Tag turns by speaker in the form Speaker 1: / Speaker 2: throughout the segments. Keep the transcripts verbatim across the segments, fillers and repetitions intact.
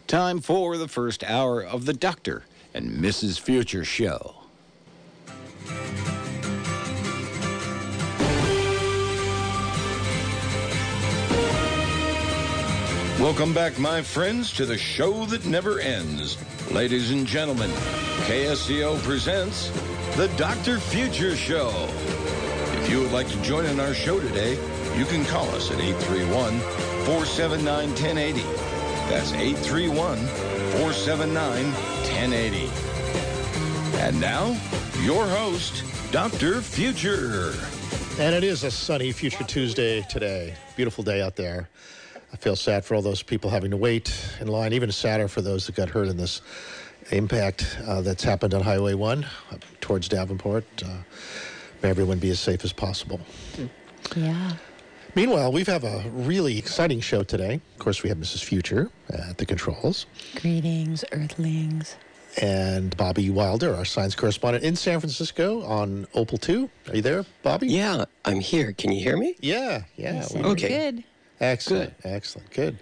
Speaker 1: Time for the first hour of the Doctor and Missus Future show. Welcome back, my friends, to the show that never ends. Ladies and gentlemen, K S C O presents the Doctor Future Show. If you would like to join in our show today, you can call us at eight three one, four seven nine, one zero eight zero. That's eight three one, four seven nine, one zero eight zero. And now, your host, Doctor Future.
Speaker 2: And it is a sunny Future Tuesday today. Beautiful day out there. I feel sad for all those people having to wait in line, even sadder for those that got hurt in this impact uh, that's happened on Highway one uh, towards Davenport. Uh, may everyone be as safe as possible.
Speaker 3: Yeah.
Speaker 2: Meanwhile, we have a really exciting show today. Of course, we have Missus Future at the controls.
Speaker 3: Greetings, Earthlings.
Speaker 2: And Bobby Wilder, our science correspondent in San Francisco on Opal two. Are you there, Bobby?
Speaker 4: Yeah, I'm here. Can you hear me?
Speaker 2: Yeah, yeah.
Speaker 3: Yes,
Speaker 2: we-
Speaker 4: Okay.
Speaker 3: Good.
Speaker 2: Excellent,
Speaker 4: Good.
Speaker 2: excellent, good.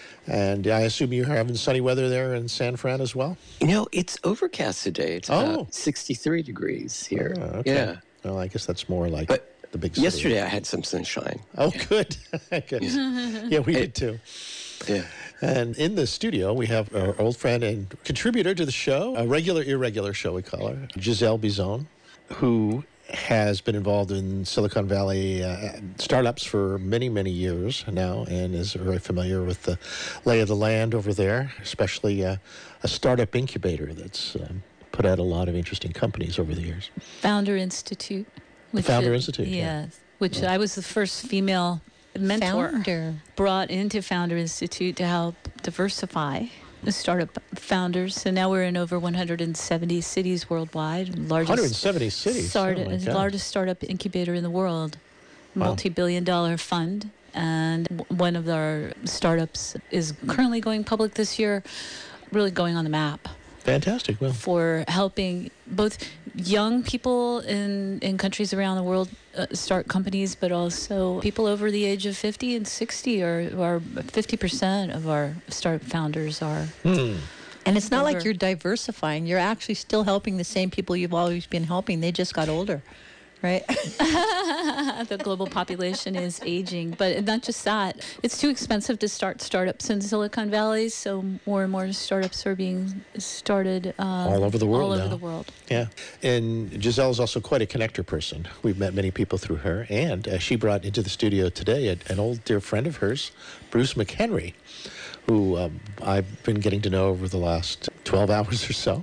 Speaker 2: And I assume you're having sunny weather there in San Fran as well?
Speaker 4: You know, it's overcast today. It's
Speaker 2: Oh.
Speaker 4: about sixty-three degrees here.
Speaker 2: Oh, okay.
Speaker 4: Yeah.
Speaker 2: Well, I guess that's more like
Speaker 4: But
Speaker 2: the big city.
Speaker 4: yesterday I had some sunshine.
Speaker 2: Oh, good. good. Yeah, we did too.
Speaker 4: Yeah.
Speaker 2: And in the studio, we have our old friend and contributor to the show, a regular, irregular show, we call her, Giselle Bizon, who has been involved in Silicon Valley uh, startups for many, many years now and is very familiar with the lay of the land over there, especially uh, a startup incubator that's um, put out a lot of interesting companies over the years.
Speaker 3: Founder Institute. Which
Speaker 2: Founder
Speaker 3: is-
Speaker 2: Institute, yeah.
Speaker 3: Yes. Which I was the first female mentor
Speaker 5: Founder.
Speaker 3: brought into Founder Institute to help diversify the startup founders. So now we're in over one hundred seventy cities worldwide. Largest
Speaker 2: one hundred seventy cities.
Speaker 3: Start,
Speaker 2: Oh, my God.
Speaker 3: largest startup incubator in the world.
Speaker 2: Wow.
Speaker 3: Multi-billion dollar fund. And w- one of our startups is currently going public this year, really going on the map
Speaker 2: Fantastic. Well,
Speaker 3: for helping both young people in, in countries around the world uh, start companies, but also people over the age of fifty and sixty, or, or fifty percent of our startup founders are.
Speaker 2: hmm.
Speaker 5: And it's not
Speaker 3: Older.
Speaker 5: like you're diversifying. You're actually still helping the same people you've always been helping. They just got older, right?
Speaker 3: The global population is aging, but not just that. It's too expensive to start startups in Silicon Valley, so more and more startups are being started um,
Speaker 2: All over the world
Speaker 3: All over
Speaker 2: now.
Speaker 3: the world.
Speaker 2: Yeah. And Giselle is also quite a connector person. We've met many people through her. And uh, she brought into the studio today a, an old dear friend of hers, Bruce McHenry, who um, I've been getting to know over the last twelve hours or so.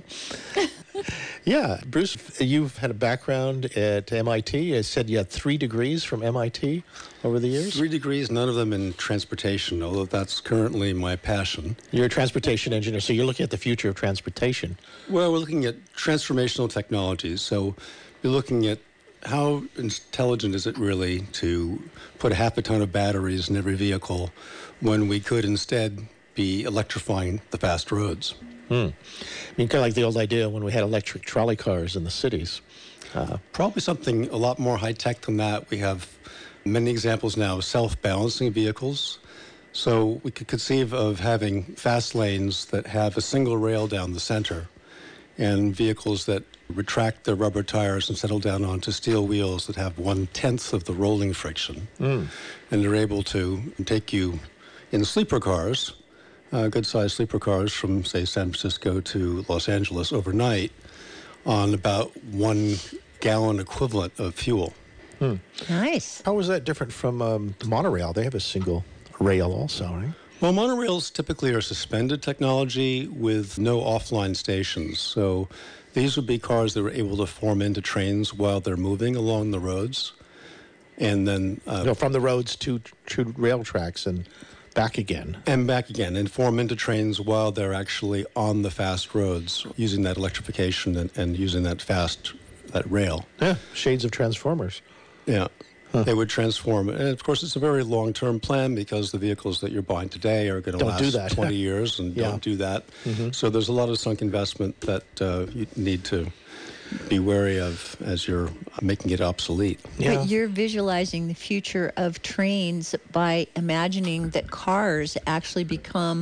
Speaker 2: Yeah, Bruce, you've had a background at M I T. I said you had three degrees from M I T over the years.
Speaker 6: Three degrees, none of them in transportation, although that's currently my passion.
Speaker 2: You're a transportation engineer, so you're looking at the future of transportation.
Speaker 6: Well, we're looking at transformational technologies. So you're looking at how intelligent is it really to put a half a ton of batteries in every vehicle when we could instead be electrifying the fast roads.
Speaker 2: Hmm. I mean, kind of like the old idea when we had electric trolley cars in the cities. Uh,
Speaker 6: Probably something a lot more high-tech than that. We have many examples now of self-balancing vehicles. So we could conceive of having fast lanes that have a single rail down the center and vehicles that retract their rubber tires and settle down onto steel wheels that have one-tenth of the rolling friction.
Speaker 2: mm.
Speaker 6: And they're able to take you in sleeper cars, uh, good-sized sleeper cars from, say, San Francisco to Los Angeles overnight on about one gallon equivalent of fuel.
Speaker 5: Nice.
Speaker 2: How was that different from um, the monorail? They have a single rail also, right?
Speaker 6: Well, monorails typically are suspended technology with no offline stations. So these would be cars that were able to form into trains while they're moving along the roads. And then uh,
Speaker 2: No, from the roads to, to rail tracks and back again.
Speaker 6: and back again, and form into trains while they're actually on the fast roads, using that electrification and, and using that fast, that rail.
Speaker 2: Yeah, shades of Transformers.
Speaker 6: Yeah. They would transform. And of course, it's a very long-term plan because the vehicles that you're buying today are going to
Speaker 2: Don't
Speaker 6: last
Speaker 2: do that.
Speaker 6: twenty years and
Speaker 2: Yeah.
Speaker 6: don't do that. So there's a lot of sunk investment that uh, you need to be wary of as you're making it obsolete.
Speaker 2: Yeah.
Speaker 5: But you're visualizing the future of trains by imagining that cars actually become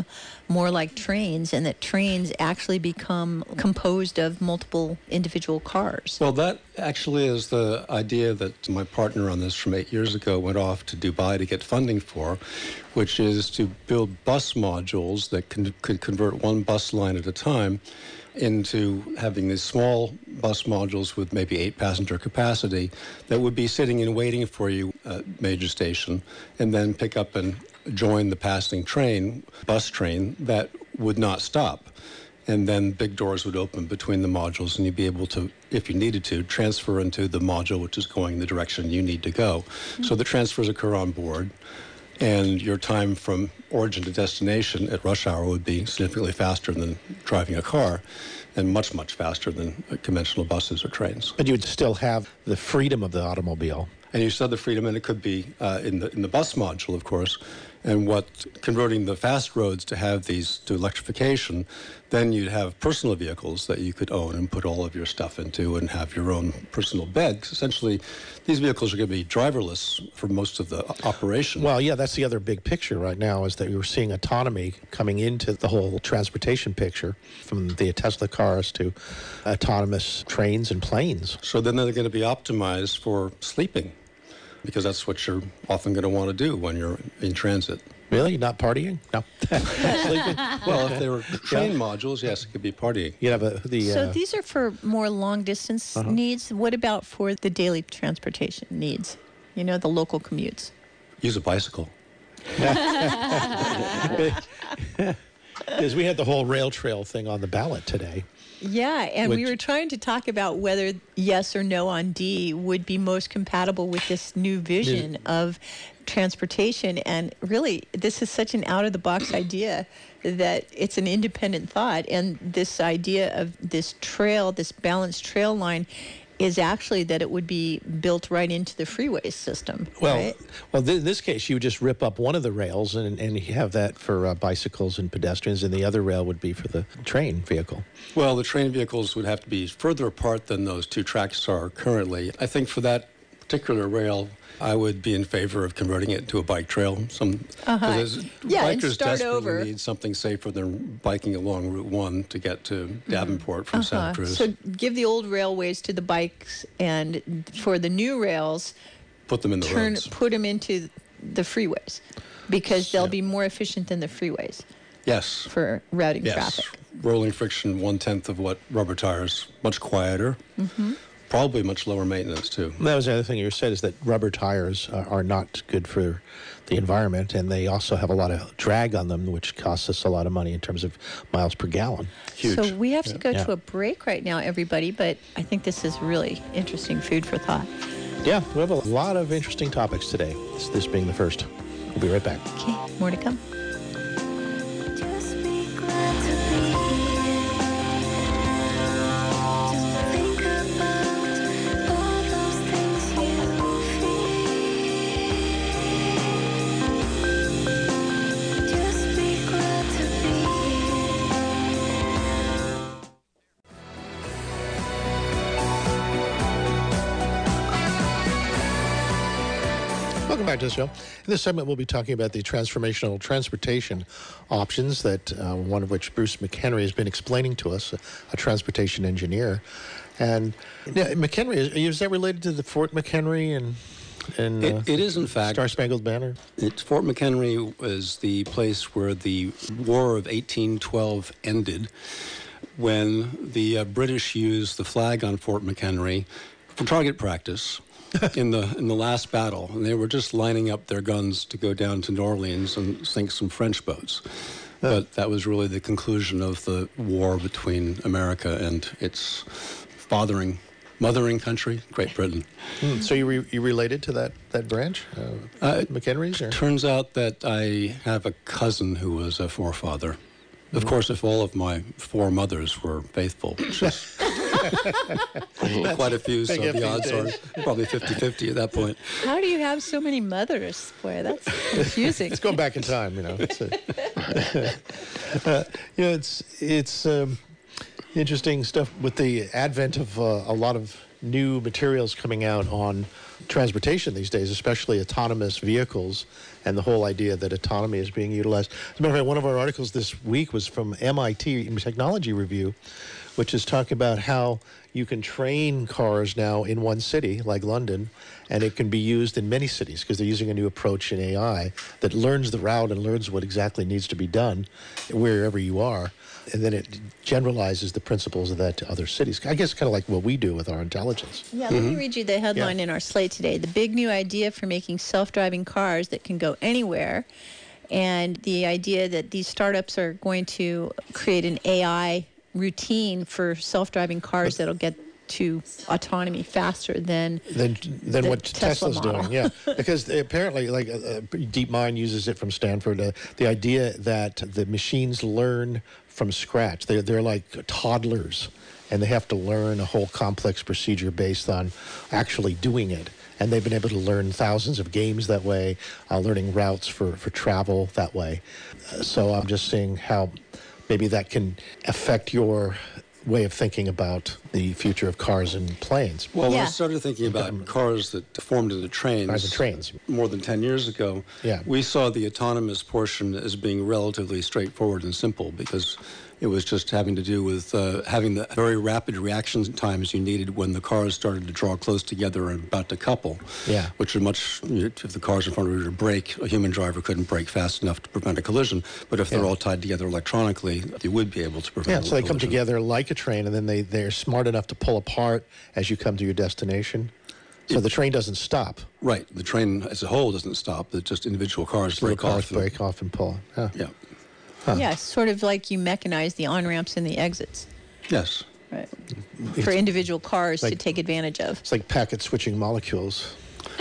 Speaker 5: more like trains, and that trains actually become composed of multiple individual cars.
Speaker 6: Well, that actually is the idea that my partner on this from eight years ago went off to Dubai to get funding for, which is to build bus modules that can, could convert one bus line at a time into having these small bus modules with maybe eight passenger capacity that would be sitting and waiting for you at a major station, and then pick up and join the passing train, bus train, that would not stop. And then big doors would open between the modules, and you'd be able to, if you needed to, transfer into the module which is going in the direction you need to go. Mm-hmm. So the transfers occur on board, and your time from origin to destination at rush hour would be significantly faster than driving a car, and much, much faster than conventional buses or trains.
Speaker 2: But you would still have the freedom of the automobile.
Speaker 6: And you still have the freedom, and it could be uh, in the in the bus module, of course. And what converting the fast roads to have these to electrification, then you'd have personal vehicles that you could own and put all of your stuff into and have your own personal bed. 'Cause essentially, these vehicles are going to be driverless for most of the operation.
Speaker 2: Well, yeah, that's the other big picture right now, is that you're seeing autonomy coming into the whole transportation picture, from the Tesla cars to autonomous trains and planes.
Speaker 6: So then they're going to be optimized for sleeping, because that's what you're often going to want to do when you're in transit.
Speaker 2: Really? Not partying? No. Sleeping?
Speaker 6: Well, if they were train yeah. modules, yes, it could be partying.
Speaker 2: You have a, the,
Speaker 5: so
Speaker 2: uh,
Speaker 5: these are for more long-distance uh-huh. needs. What about for the daily transportation needs? You know, the local commutes.
Speaker 6: Use a bicycle.
Speaker 2: Because we had the whole rail trail thing on the ballot today.
Speaker 5: Yeah, and
Speaker 2: Which,
Speaker 5: we were trying to talk about whether yes or no on D would be most compatible with this new vision of transportation. And really, this is such an out-of-the-box idea that it's an independent thought. And this idea of this trail, this balanced trail line, is actually that it would be built right into the freeway system.
Speaker 2: Well,
Speaker 5: right?
Speaker 2: well, th- in this case, you would just rip up one of the rails and, and you have that for uh, bicycles and pedestrians, and the other rail would be for the train vehicle.
Speaker 6: Well, the train vehicles would have to be further apart than those two tracks are currently. I think for that particular rail, I would be in favor of converting it to a bike trail. Some
Speaker 5: uh-huh. yeah, and
Speaker 6: bikers
Speaker 5: start
Speaker 6: desperately
Speaker 5: over.
Speaker 6: need something safer than biking along Route One to get to Davenport from
Speaker 5: uh-huh.
Speaker 6: Santa Cruz.
Speaker 5: So give the old railways to the bikes, and for the new rails,
Speaker 6: put them in the
Speaker 5: turn,
Speaker 6: roads.
Speaker 5: put them into the freeways, because they'll yeah. be more efficient than the freeways.
Speaker 6: Yes.
Speaker 5: For routing
Speaker 6: yes.
Speaker 5: traffic.
Speaker 6: Rolling friction, one-tenth of what rubber tires, much quieter. Mm-hmm. Probably much lower maintenance, too.
Speaker 2: And that was the other thing you said, is that rubber tires uh, are not good for the environment, and they also have a lot of drag on them, which costs us a lot of money in terms of miles per gallon. Huge.
Speaker 5: So we have to go
Speaker 2: yeah.
Speaker 5: to a break right now, everybody, but I think this is really interesting food for thought.
Speaker 2: Yeah, we have a lot of interesting topics today, this, this being the first. We'll be right back.
Speaker 5: Okay, more to come.
Speaker 2: Welcome back to the show. In this segment, we'll be talking about the transformational transportation options that uh, one of which Bruce McHenry has been explaining to us, a, a transportation engineer. And yeah, McHenry, is, is that related to the Fort McHenry and, and
Speaker 6: it,
Speaker 2: uh,
Speaker 6: it is, in fact.
Speaker 2: Star Spangled Banner?
Speaker 6: It, Fort McHenry was the place where the War of eighteen twelve ended, when the uh, British used the flag on Fort McHenry for target practice. in the in the last battle, and they were just lining up their guns to go down to New Orleans and sink some French boats. But that was really the conclusion of the war between America and its fathering, mothering country, Great Britain.
Speaker 2: Mm, so you re- you related to that that branch, uh, uh, McHenry's? Or?
Speaker 6: Turns out that I have a cousin who was a forefather. Mm. Of course, if all of my four mothers were faithful, which is quite a few, so the odds are probably fifty-fifty at that point.
Speaker 5: How do you have so many mothers? Boy, that's confusing.
Speaker 2: It's going back in time, you know. It's a, uh, you know, it's it's um, interesting stuff with the advent of uh, a lot of new materials coming out on transportation these days, especially autonomous vehicles, and the whole idea that autonomy is being utilized. As a matter of fact, one of our articles this week was from M I T Technology Review, which is talking about how you can train cars now in one city, like London, and it can be used in many cities because they're using a new approach in A I that learns the route and learns what exactly needs to be done wherever you are. And then it generalizes the principles of that to other cities. I guess kind of like what we do with our intelligence.
Speaker 5: Yeah, let me read you the headline
Speaker 2: Yeah.
Speaker 5: in our slate today. The big new idea for making self-driving cars that can go anywhere. And the idea that these startups are going to create an A I routine for self-driving cars that'll get to autonomy faster than
Speaker 2: than than
Speaker 5: the
Speaker 2: what
Speaker 5: Tesla
Speaker 2: Tesla's
Speaker 5: model.
Speaker 2: doing. Yeah, because they apparently, like uh, uh, DeepMind uses it from Stanford. Uh, the idea that the machines learn from scratch. They're they're like toddlers, and they have to learn a whole complex procedure based on actually doing it. And they've been able to learn thousands of games that way, uh, learning routes for, for travel that way. Uh, so I'm just seeing how maybe that can affect your way of thinking about the future of cars and planes.
Speaker 6: Well, when
Speaker 5: Yeah.
Speaker 6: I started thinking about cars that formed into trains,
Speaker 2: Cars and trains.
Speaker 6: more than ten years ago,
Speaker 2: Yeah.
Speaker 6: we saw the autonomous portion as being relatively straightforward and simple because it was just having to do with uh, having the very rapid reaction times you needed when the cars started to draw close together and about to couple.
Speaker 2: Yeah.
Speaker 6: Which are much, if the cars in front of you were to brake, a human driver couldn't brake fast enough to prevent a collision. But if they're
Speaker 2: Yeah.
Speaker 6: all tied together electronically, you would be able to prevent
Speaker 2: Yeah,
Speaker 6: a
Speaker 2: so they come
Speaker 6: collision.
Speaker 2: together like a train, and then they, they're smart enough to pull apart as you come to your destination. So the train doesn't stop.
Speaker 6: Right. The train as a whole doesn't stop. It's just individual cars
Speaker 2: Little
Speaker 6: break
Speaker 2: cars
Speaker 6: off. and-
Speaker 2: break off and pull. Yeah.
Speaker 6: Yeah.
Speaker 5: Yeah, sort of like you mechanize the on-ramps and the exits,
Speaker 6: Yes.
Speaker 5: right? For individual cars to
Speaker 2: like-
Speaker 5: take advantage of.
Speaker 2: It's like packet switching molecules.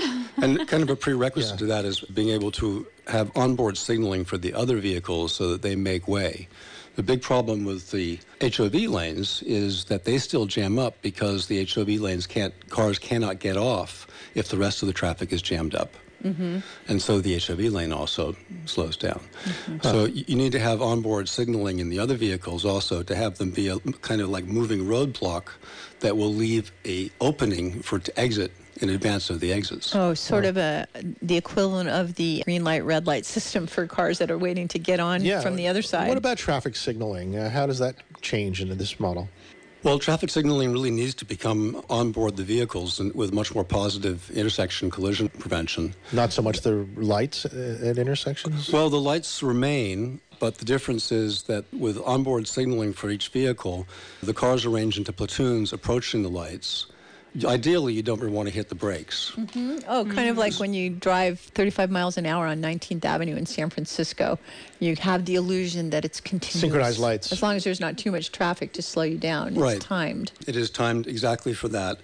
Speaker 6: And kind of a prerequisite
Speaker 2: Yeah.
Speaker 6: to that is being able to have onboard signaling for the other vehicles so that they make way. The big problem with the H O V lanes is that they still jam up because the H O V lanes can't, cars cannot get off if the rest of the traffic is jammed up. Mm-hmm. And so the H O V lane also slows down. Mm-hmm. So y- you need to have onboard signaling in the other vehicles also to have them be a kind of like moving roadblock that will leave a opening for to exit in advance of the exits.
Speaker 5: Oh, sort of a the equivalent of the green light, red light system for cars that are waiting to get on
Speaker 2: Yeah.
Speaker 5: from the other side.
Speaker 2: What about traffic signaling? Uh, how does that change into this model?
Speaker 6: Well, traffic signaling really needs to become on board the vehicles and with much more positive intersection collision prevention.
Speaker 2: Not so much the lights uh, at intersections?
Speaker 6: Well, the lights remain, but the difference is that with onboard signaling for each vehicle, the cars arrange into platoons approaching the lights. Ideally, you don't really want to hit the brakes.
Speaker 5: Oh, kind of like when you drive thirty-five miles an hour on nineteenth Avenue in San Francisco. You have the illusion that it's continuous.
Speaker 2: Synchronized lights.
Speaker 5: As long as there's not too much traffic to slow you down. It's
Speaker 6: Right.
Speaker 5: timed.
Speaker 6: It is timed exactly for that.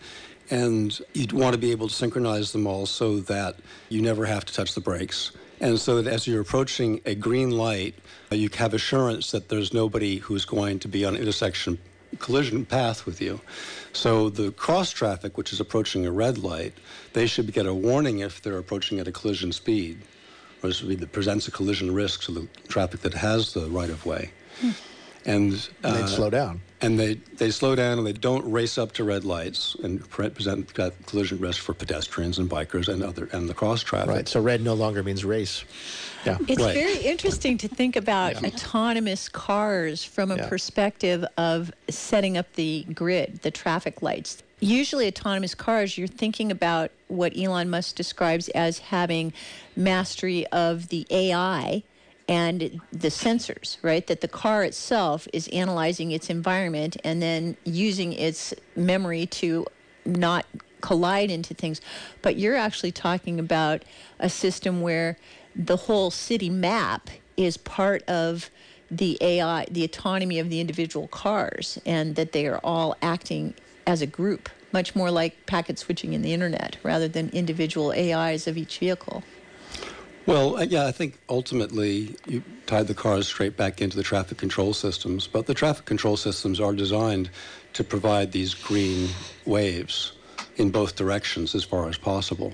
Speaker 6: And you'd want to be able to synchronize them all so that you never have to touch the brakes. And so that as you're approaching a green light, uh, you have assurance that there's nobody who's going to be on an intersection collision path with you. So the cross traffic, which is approaching a red light, they should get a warning if they're approaching at a collision speed, or this would be that presents a collision risk to the traffic that has the right of way.
Speaker 5: Hmm.
Speaker 6: And
Speaker 2: And they'd
Speaker 6: uh,
Speaker 2: slow down.
Speaker 6: and they, they slow down and they don't race up to red lights and pre- present that collision risk for pedestrians and bikers and other and the cross traffic.
Speaker 2: Right, so red no longer means race. Yeah.
Speaker 5: It's
Speaker 6: Right.
Speaker 5: very interesting to think about autonomous cars from a
Speaker 2: Yeah.
Speaker 5: perspective of setting up the grid, the traffic lights. Usually, autonomous cars, you're thinking about what Elon Musk describes as having mastery of the A I and the sensors, right? That the car itself is analyzing its environment and then using its memory to not collide into things. But you're actually talking about a system where the whole city map is part of the A I, the autonomy of the individual cars, and that they are all acting as a group, much more like packet switching in the internet rather than individual A Is of each vehicle.
Speaker 6: Well, uh, yeah, I think ultimately you tied the cars straight back into the traffic control systems, but the traffic control systems are designed to provide these green waves in both directions as far as possible.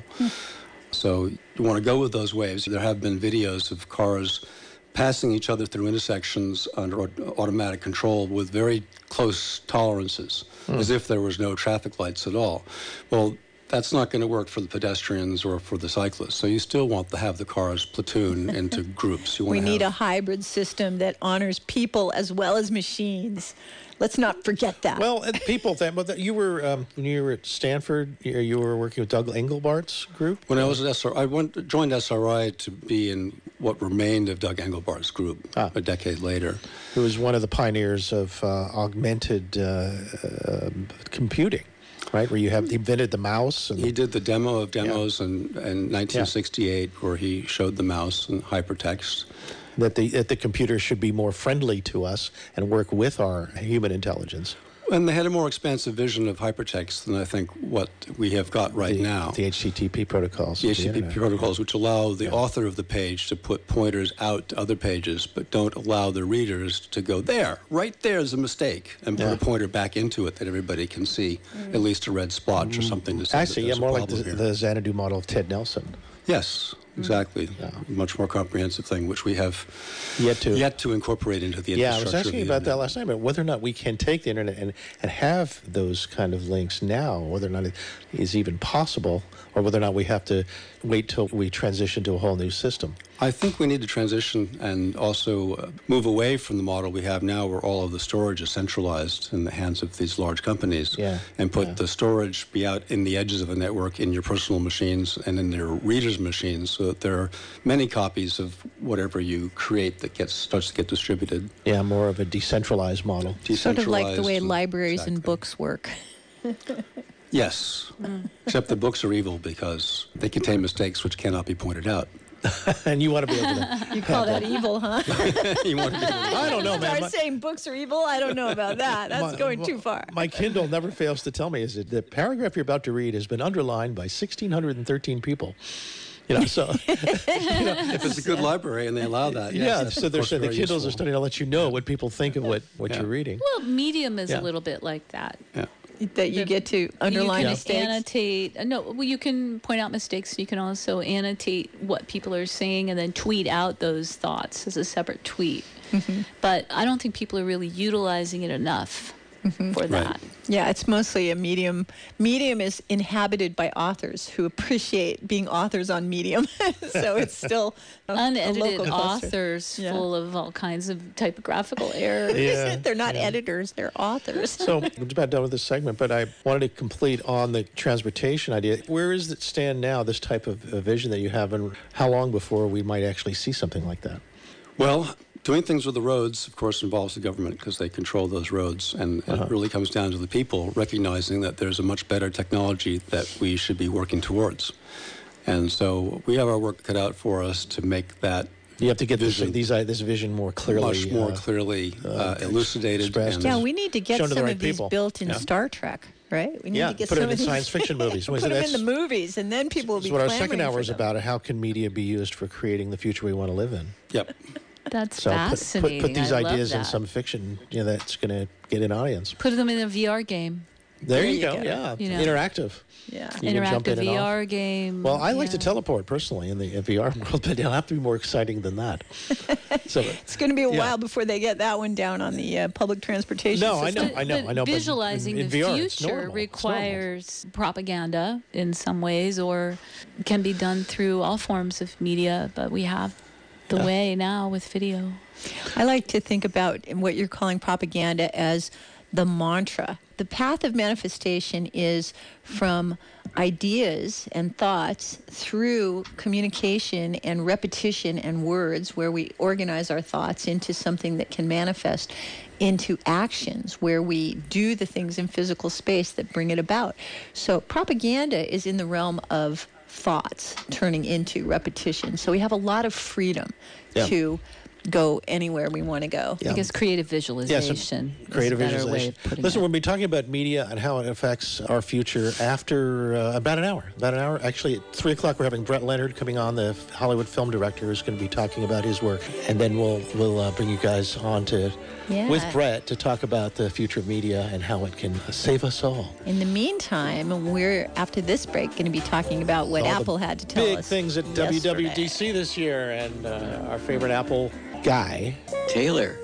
Speaker 6: So you want to go with those waves. There have been videos of cars passing each other through intersections under automatic control with very close tolerances, as if there was no traffic lights at all. Well, that's not going to work for the pedestrians or for the cyclists. So you still want to have the cars platoon into groups. You want
Speaker 5: We
Speaker 6: to
Speaker 5: need
Speaker 6: have,
Speaker 5: a hybrid system that honors people as well as machines. Let's not forget that.
Speaker 2: Well, and people think, but you were, um, when you were at Stanford, you, you were working with Doug Engelbart's group?
Speaker 6: When I was at S R I, I went, joined S R I to be in what remained of Doug Engelbart's group
Speaker 2: Ah.
Speaker 6: a decade later.
Speaker 2: Who was one of the pioneers of uh, augmented uh, uh, computing, right? Where you have, he invented the mouse. And
Speaker 6: He did the demo of demos in, in nineteen sixty-eight, where he showed the mouse and hypertext.
Speaker 2: that the that the computer should be more friendly to us and work with our human intelligence.
Speaker 6: And they had a more expansive vision of hypertext than I think what we have got right
Speaker 2: the,
Speaker 6: now.
Speaker 2: The H T T P protocols.
Speaker 6: The
Speaker 2: of
Speaker 6: H T T P
Speaker 2: internet.
Speaker 6: protocols, which allow the author of the page to put pointers out to other pages, but don't allow the readers to go, there, right there is a mistake, and put
Speaker 2: Yeah.
Speaker 6: a pointer back into it that everybody can see, at least a red splotch or something to say
Speaker 2: Actually,
Speaker 6: that
Speaker 2: yeah,
Speaker 6: there's
Speaker 2: more
Speaker 6: a
Speaker 2: like the,
Speaker 6: problem here.
Speaker 2: the Xanadu model of Ted Nelson.
Speaker 6: Yes, exactly. A much more comprehensive thing, which we have
Speaker 2: Yet to
Speaker 6: yet to incorporate into the
Speaker 2: Yeah, I
Speaker 6: infrastructure.
Speaker 2: was
Speaker 6: of
Speaker 2: asking
Speaker 6: the
Speaker 2: about that
Speaker 6: internet.
Speaker 2: last night, about whether or not we can take the internet and, and have those kind of links now, whether or not it is even possible, or whether or not we have to wait till we transition to a whole new system.
Speaker 6: I think we need to transition and also uh, move away from the model we have now where all of the storage is centralized in the hands of these large companies
Speaker 2: Yeah,
Speaker 6: and put
Speaker 2: yeah.
Speaker 6: the storage be out in the edges of a network in your personal machines and in their readers' machines so that there are many copies of whatever you create that gets starts to get distributed.
Speaker 2: Yeah, more of a decentralized model.
Speaker 5: Sort of like the way
Speaker 6: decentralized and-
Speaker 5: libraries and
Speaker 6: exactly.
Speaker 5: books work.
Speaker 6: Yes, except the books are evil because they contain mistakes which cannot be pointed out.
Speaker 2: And you want to be able to...
Speaker 5: You call that evil, huh?
Speaker 6: You want to be able to-
Speaker 2: I don't know, man.
Speaker 5: Start
Speaker 2: My-
Speaker 5: saying books are evil? I don't know about that. That's
Speaker 2: my-
Speaker 5: going
Speaker 2: my-
Speaker 5: too far.
Speaker 2: My Kindle never fails to tell me is that the paragraph you're about to read has been underlined by one thousand six hundred thirteen people. You know, so...
Speaker 6: If it's a good library and they allow that, yes,
Speaker 2: yeah,
Speaker 6: that's
Speaker 2: so
Speaker 6: of
Speaker 2: they're
Speaker 6: course
Speaker 2: saying the
Speaker 6: very
Speaker 2: Kindles are
Speaker 6: useful.
Speaker 2: starting to let you know what people think of what, what
Speaker 6: Yeah.
Speaker 2: you're reading.
Speaker 3: Well, Medium is
Speaker 2: Yeah.
Speaker 3: a little bit like that.
Speaker 6: Yeah.
Speaker 5: That you get to underline
Speaker 3: you can
Speaker 5: mistakes.
Speaker 3: annotate. uh, No, well, you can point out mistakes. You can also annotate what people are saying and then tweet out those thoughts as a separate tweet.
Speaker 5: Mm-hmm.
Speaker 3: But I don't think people are really utilizing it enough for that.
Speaker 5: Yeah, it's mostly a Medium. Medium is inhabited by authors who appreciate being authors on Medium. So it's still a, a
Speaker 3: Unedited
Speaker 5: local cluster.
Speaker 3: authors
Speaker 5: Yeah.
Speaker 3: full of all kinds of typographical errors.
Speaker 2: Yeah,
Speaker 5: They're not editors, they're authors.
Speaker 2: So we're about done with this segment, but I wanted to complete on the transportation idea. Where does it stand now, this type of uh, vision that you have, and how long before we might actually see something like that?
Speaker 6: Well, doing things with the roads, of course, involves the government because they control those roads. And it really comes down to the people recognizing that there's a much better technology that we should be working towards. And so we have our work cut out for us to make that
Speaker 2: You have to get this,
Speaker 6: vision
Speaker 2: these, uh, this vision more clearly.
Speaker 6: much more
Speaker 2: uh,
Speaker 6: clearly uh, elucidated.
Speaker 2: expressed.
Speaker 6: And
Speaker 5: Yeah, we need to get
Speaker 2: Shown to the
Speaker 5: some
Speaker 2: right
Speaker 5: of these
Speaker 2: people.
Speaker 5: built in
Speaker 2: Yeah.
Speaker 5: Star Trek, right? We need
Speaker 2: Yeah,
Speaker 5: to get
Speaker 2: put it
Speaker 5: some
Speaker 2: in
Speaker 5: of these
Speaker 2: science fiction movies.
Speaker 5: Put
Speaker 2: So
Speaker 5: them in
Speaker 2: that's-
Speaker 5: the movies, and then people will be
Speaker 2: That's what our second
Speaker 5: clamoring
Speaker 2: hour
Speaker 5: for
Speaker 2: is
Speaker 5: them.
Speaker 2: about. How can media be used for creating the future we want to live in?
Speaker 6: Yep.
Speaker 3: That's
Speaker 2: So put, put,
Speaker 3: fascinating.
Speaker 2: put these
Speaker 3: I love
Speaker 2: ideas in
Speaker 3: that.
Speaker 2: some fiction, you know, that's going to get an audience.
Speaker 3: Put them in a V R game.
Speaker 2: There,
Speaker 5: There
Speaker 2: you
Speaker 5: you
Speaker 2: go.
Speaker 5: go.
Speaker 2: Yeah,
Speaker 3: You know.
Speaker 2: interactive.
Speaker 5: Yeah.
Speaker 2: You can jump
Speaker 3: Interactive
Speaker 2: in and
Speaker 3: V
Speaker 2: off.
Speaker 3: R game.
Speaker 2: Well, I like to
Speaker 3: yeah.
Speaker 2: teleport personally in the V R world, but it'll have to be more exciting than that. So,
Speaker 5: It's going to be a
Speaker 2: Yeah.
Speaker 5: while before they get that one down on the uh, public transportation
Speaker 2: No, I
Speaker 5: system.
Speaker 2: know, I know,
Speaker 3: but
Speaker 2: I know. but
Speaker 3: Visualizing
Speaker 2: in, in
Speaker 3: the
Speaker 2: V R, it's
Speaker 3: future
Speaker 2: normal. It's
Speaker 3: requires propaganda in some ways, or can be done through all forms of media. But we have the
Speaker 2: Yeah.
Speaker 3: way now with video.
Speaker 5: I like to think about what you're calling propaganda as the mantra. The path of manifestation is from ideas and thoughts through communication and repetition and words, where we organize our thoughts into something that can manifest into actions, where we do the things in physical space that bring it about. So propaganda is in the realm of thoughts turning into repetition. So we have a lot of freedom
Speaker 2: Yeah.
Speaker 5: to go anywhere we want to go.
Speaker 2: Yeah.
Speaker 3: I guess creative
Speaker 2: Yeah,
Speaker 3: visualization
Speaker 2: some
Speaker 3: is
Speaker 2: creative
Speaker 3: a better
Speaker 2: visualization.
Speaker 3: way of putting
Speaker 2: Listen,
Speaker 3: it.
Speaker 2: we'll be talking about media and how it affects our future after uh, about an hour. About an hour. Actually, at three o'clock, we're having Brett Leonard coming on, the Hollywood film director, who's going to be talking about his work, and then we'll we'll uh, bring you guys on to
Speaker 5: Yeah.
Speaker 2: with Brett to talk about the future of media and how it can save us all.
Speaker 5: In the meantime, we're, after this break, going to be talking about what
Speaker 2: All the
Speaker 5: Apple had to tell
Speaker 2: big
Speaker 5: us.
Speaker 2: things at W W D C this year, and uh, our favorite Apple guy.
Speaker 4: Taylor.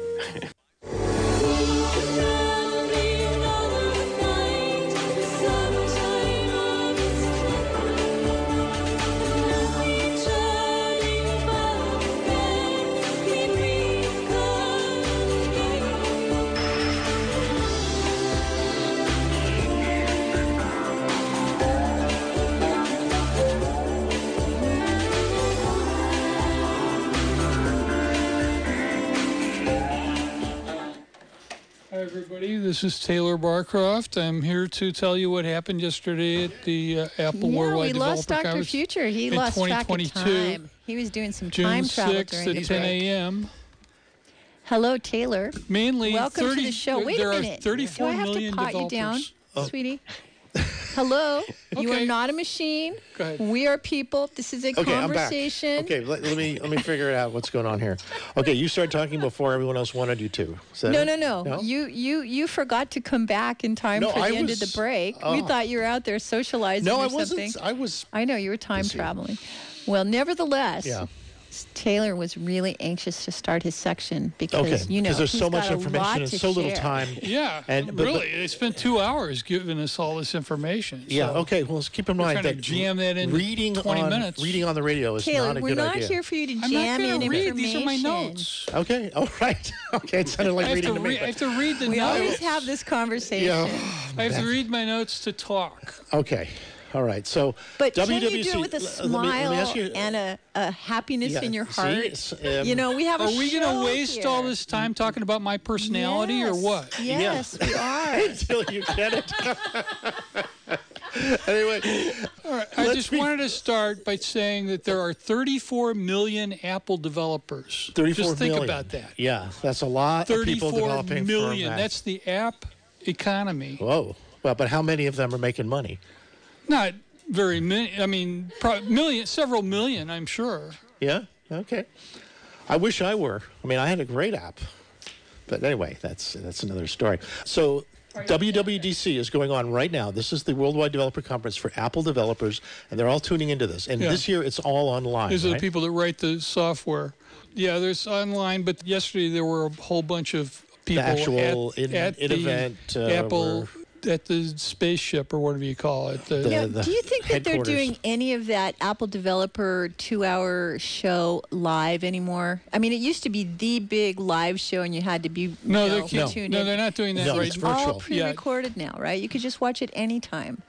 Speaker 7: Hi, everybody. This is Taylor Barcroft. I'm here to tell you what happened yesterday at the uh, Apple
Speaker 5: Yeah,
Speaker 7: Worldwide
Speaker 5: we
Speaker 7: Developer
Speaker 5: lost Doctor
Speaker 7: Conference
Speaker 5: Future. He
Speaker 7: in
Speaker 5: lost track of
Speaker 7: twenty-twenty-two,
Speaker 5: time. He was doing some
Speaker 7: June
Speaker 5: time travel
Speaker 7: sixth
Speaker 5: during
Speaker 7: at
Speaker 5: the
Speaker 7: ten
Speaker 5: break.
Speaker 7: a.m.
Speaker 5: Hello, Taylor.
Speaker 7: Mainly
Speaker 5: Welcome
Speaker 7: thirty,
Speaker 5: to the show. Wait
Speaker 7: there
Speaker 5: a
Speaker 7: are
Speaker 5: minute.
Speaker 7: thirty-four
Speaker 5: Do I have
Speaker 7: million
Speaker 5: to pot you
Speaker 7: developers.
Speaker 5: down, sweetie? Hello. You are
Speaker 7: Okay.
Speaker 5: not a machine.
Speaker 7: Go ahead.
Speaker 5: We are people. This is a
Speaker 2: Okay, I'm back.
Speaker 5: conversation.
Speaker 2: Okay, let, let me let me figure out what's going on here. Okay, you started talking before everyone else wanted you to. Is that
Speaker 5: No,
Speaker 2: it?
Speaker 5: no, no,
Speaker 2: No?
Speaker 5: You you you forgot to come back in time
Speaker 2: No,
Speaker 5: for the
Speaker 2: I
Speaker 5: end
Speaker 2: was-
Speaker 5: of the break. We
Speaker 2: oh.
Speaker 5: thought you were out there socializing
Speaker 2: No,
Speaker 5: or
Speaker 2: I
Speaker 5: something.
Speaker 2: wasn't. I was.
Speaker 5: I know you were time
Speaker 2: Busy.
Speaker 5: traveling. Well, nevertheless,
Speaker 2: Yeah.
Speaker 5: Taylor was really anxious to start his section because
Speaker 2: Okay,
Speaker 5: you know
Speaker 2: because there's
Speaker 5: he's
Speaker 2: so much
Speaker 5: got a lot
Speaker 2: information and
Speaker 5: to
Speaker 2: so little
Speaker 5: share.
Speaker 2: time.
Speaker 7: Yeah,
Speaker 2: And- but-
Speaker 7: really.
Speaker 2: but-
Speaker 7: They spent two hours giving us all this information.
Speaker 2: Yeah.
Speaker 7: so
Speaker 2: Okay. Well, let's keep in
Speaker 7: we're
Speaker 2: mind
Speaker 7: trying
Speaker 2: that
Speaker 7: to jam that into
Speaker 2: reading
Speaker 7: twenty
Speaker 2: on
Speaker 7: minutes.
Speaker 2: reading on the radio is
Speaker 5: Taylor,
Speaker 2: not a
Speaker 5: we're
Speaker 2: good
Speaker 5: not
Speaker 2: idea.
Speaker 5: here for you to
Speaker 7: I'm not
Speaker 5: jam
Speaker 7: going
Speaker 5: in
Speaker 7: to read.
Speaker 5: information.
Speaker 7: These are my notes.
Speaker 2: Okay. All right. Okay. It sounded like
Speaker 7: I have,
Speaker 2: reading
Speaker 7: to
Speaker 2: to me.
Speaker 7: re- I have to read the
Speaker 5: We
Speaker 7: notes.
Speaker 5: always have this conversation.
Speaker 2: Yeah.
Speaker 7: I have to read my notes to talk.
Speaker 2: Okay. All right. So
Speaker 5: But
Speaker 2: W
Speaker 5: can
Speaker 2: W
Speaker 5: you
Speaker 2: C
Speaker 5: do it with a
Speaker 2: l- let me- let me
Speaker 5: smile
Speaker 2: ask you-
Speaker 5: and a, a happiness
Speaker 2: Yeah,
Speaker 5: in your
Speaker 2: see,
Speaker 5: heart?
Speaker 2: it's, um,
Speaker 5: you know, we have a
Speaker 7: Are we
Speaker 5: show
Speaker 7: going to waste
Speaker 5: here.
Speaker 7: all this time talking about my personality or
Speaker 5: Yes,
Speaker 7: what?
Speaker 5: Yes, we are.
Speaker 2: until you get it. Anyway,
Speaker 7: All right. I
Speaker 2: Let's
Speaker 7: just
Speaker 2: be-
Speaker 7: wanted to start by saying that there are thirty-four million Apple developers.
Speaker 2: thirty-four
Speaker 7: Just think
Speaker 2: million.
Speaker 7: about that.
Speaker 2: Yeah, that's a lot of people
Speaker 7: thirty-four
Speaker 2: developing
Speaker 7: million.
Speaker 2: for Mac.
Speaker 7: That's the app economy.
Speaker 2: Whoa. Well, but how many of them are making money?
Speaker 7: Not very many. I mean, pro- million, several million, I'm sure.
Speaker 2: Yeah. Okay. I wish I were. I mean, I had a great app, but anyway, that's that's another story. So. W W D C is going on right now. This is the Worldwide Developer Conference for Apple developers, and they're all tuning into this. And
Speaker 7: Yeah.
Speaker 2: this year, it's all online.
Speaker 7: These are
Speaker 2: right?
Speaker 7: the people that write the software. Yeah, there's online, but yesterday there were a whole bunch of people
Speaker 2: actual
Speaker 7: at,
Speaker 2: in-
Speaker 7: at
Speaker 2: in
Speaker 7: the
Speaker 2: event, uh,
Speaker 7: Apple at the spaceship or whatever you call it. The,
Speaker 2: The-
Speaker 5: Now,
Speaker 2: the
Speaker 5: do you think that they're
Speaker 2: headquarters.
Speaker 5: doing any of that Apple developer two-hour show live anymore? I mean, it used to be the big live show, and you had to be you
Speaker 7: no,
Speaker 5: know,
Speaker 7: they can't.
Speaker 5: tuned
Speaker 7: No,
Speaker 5: in.
Speaker 7: they're not doing that
Speaker 2: No,
Speaker 7: right
Speaker 2: it's
Speaker 7: now.
Speaker 2: virtual.
Speaker 5: All pre-recorded now, right? You could just watch it anytime.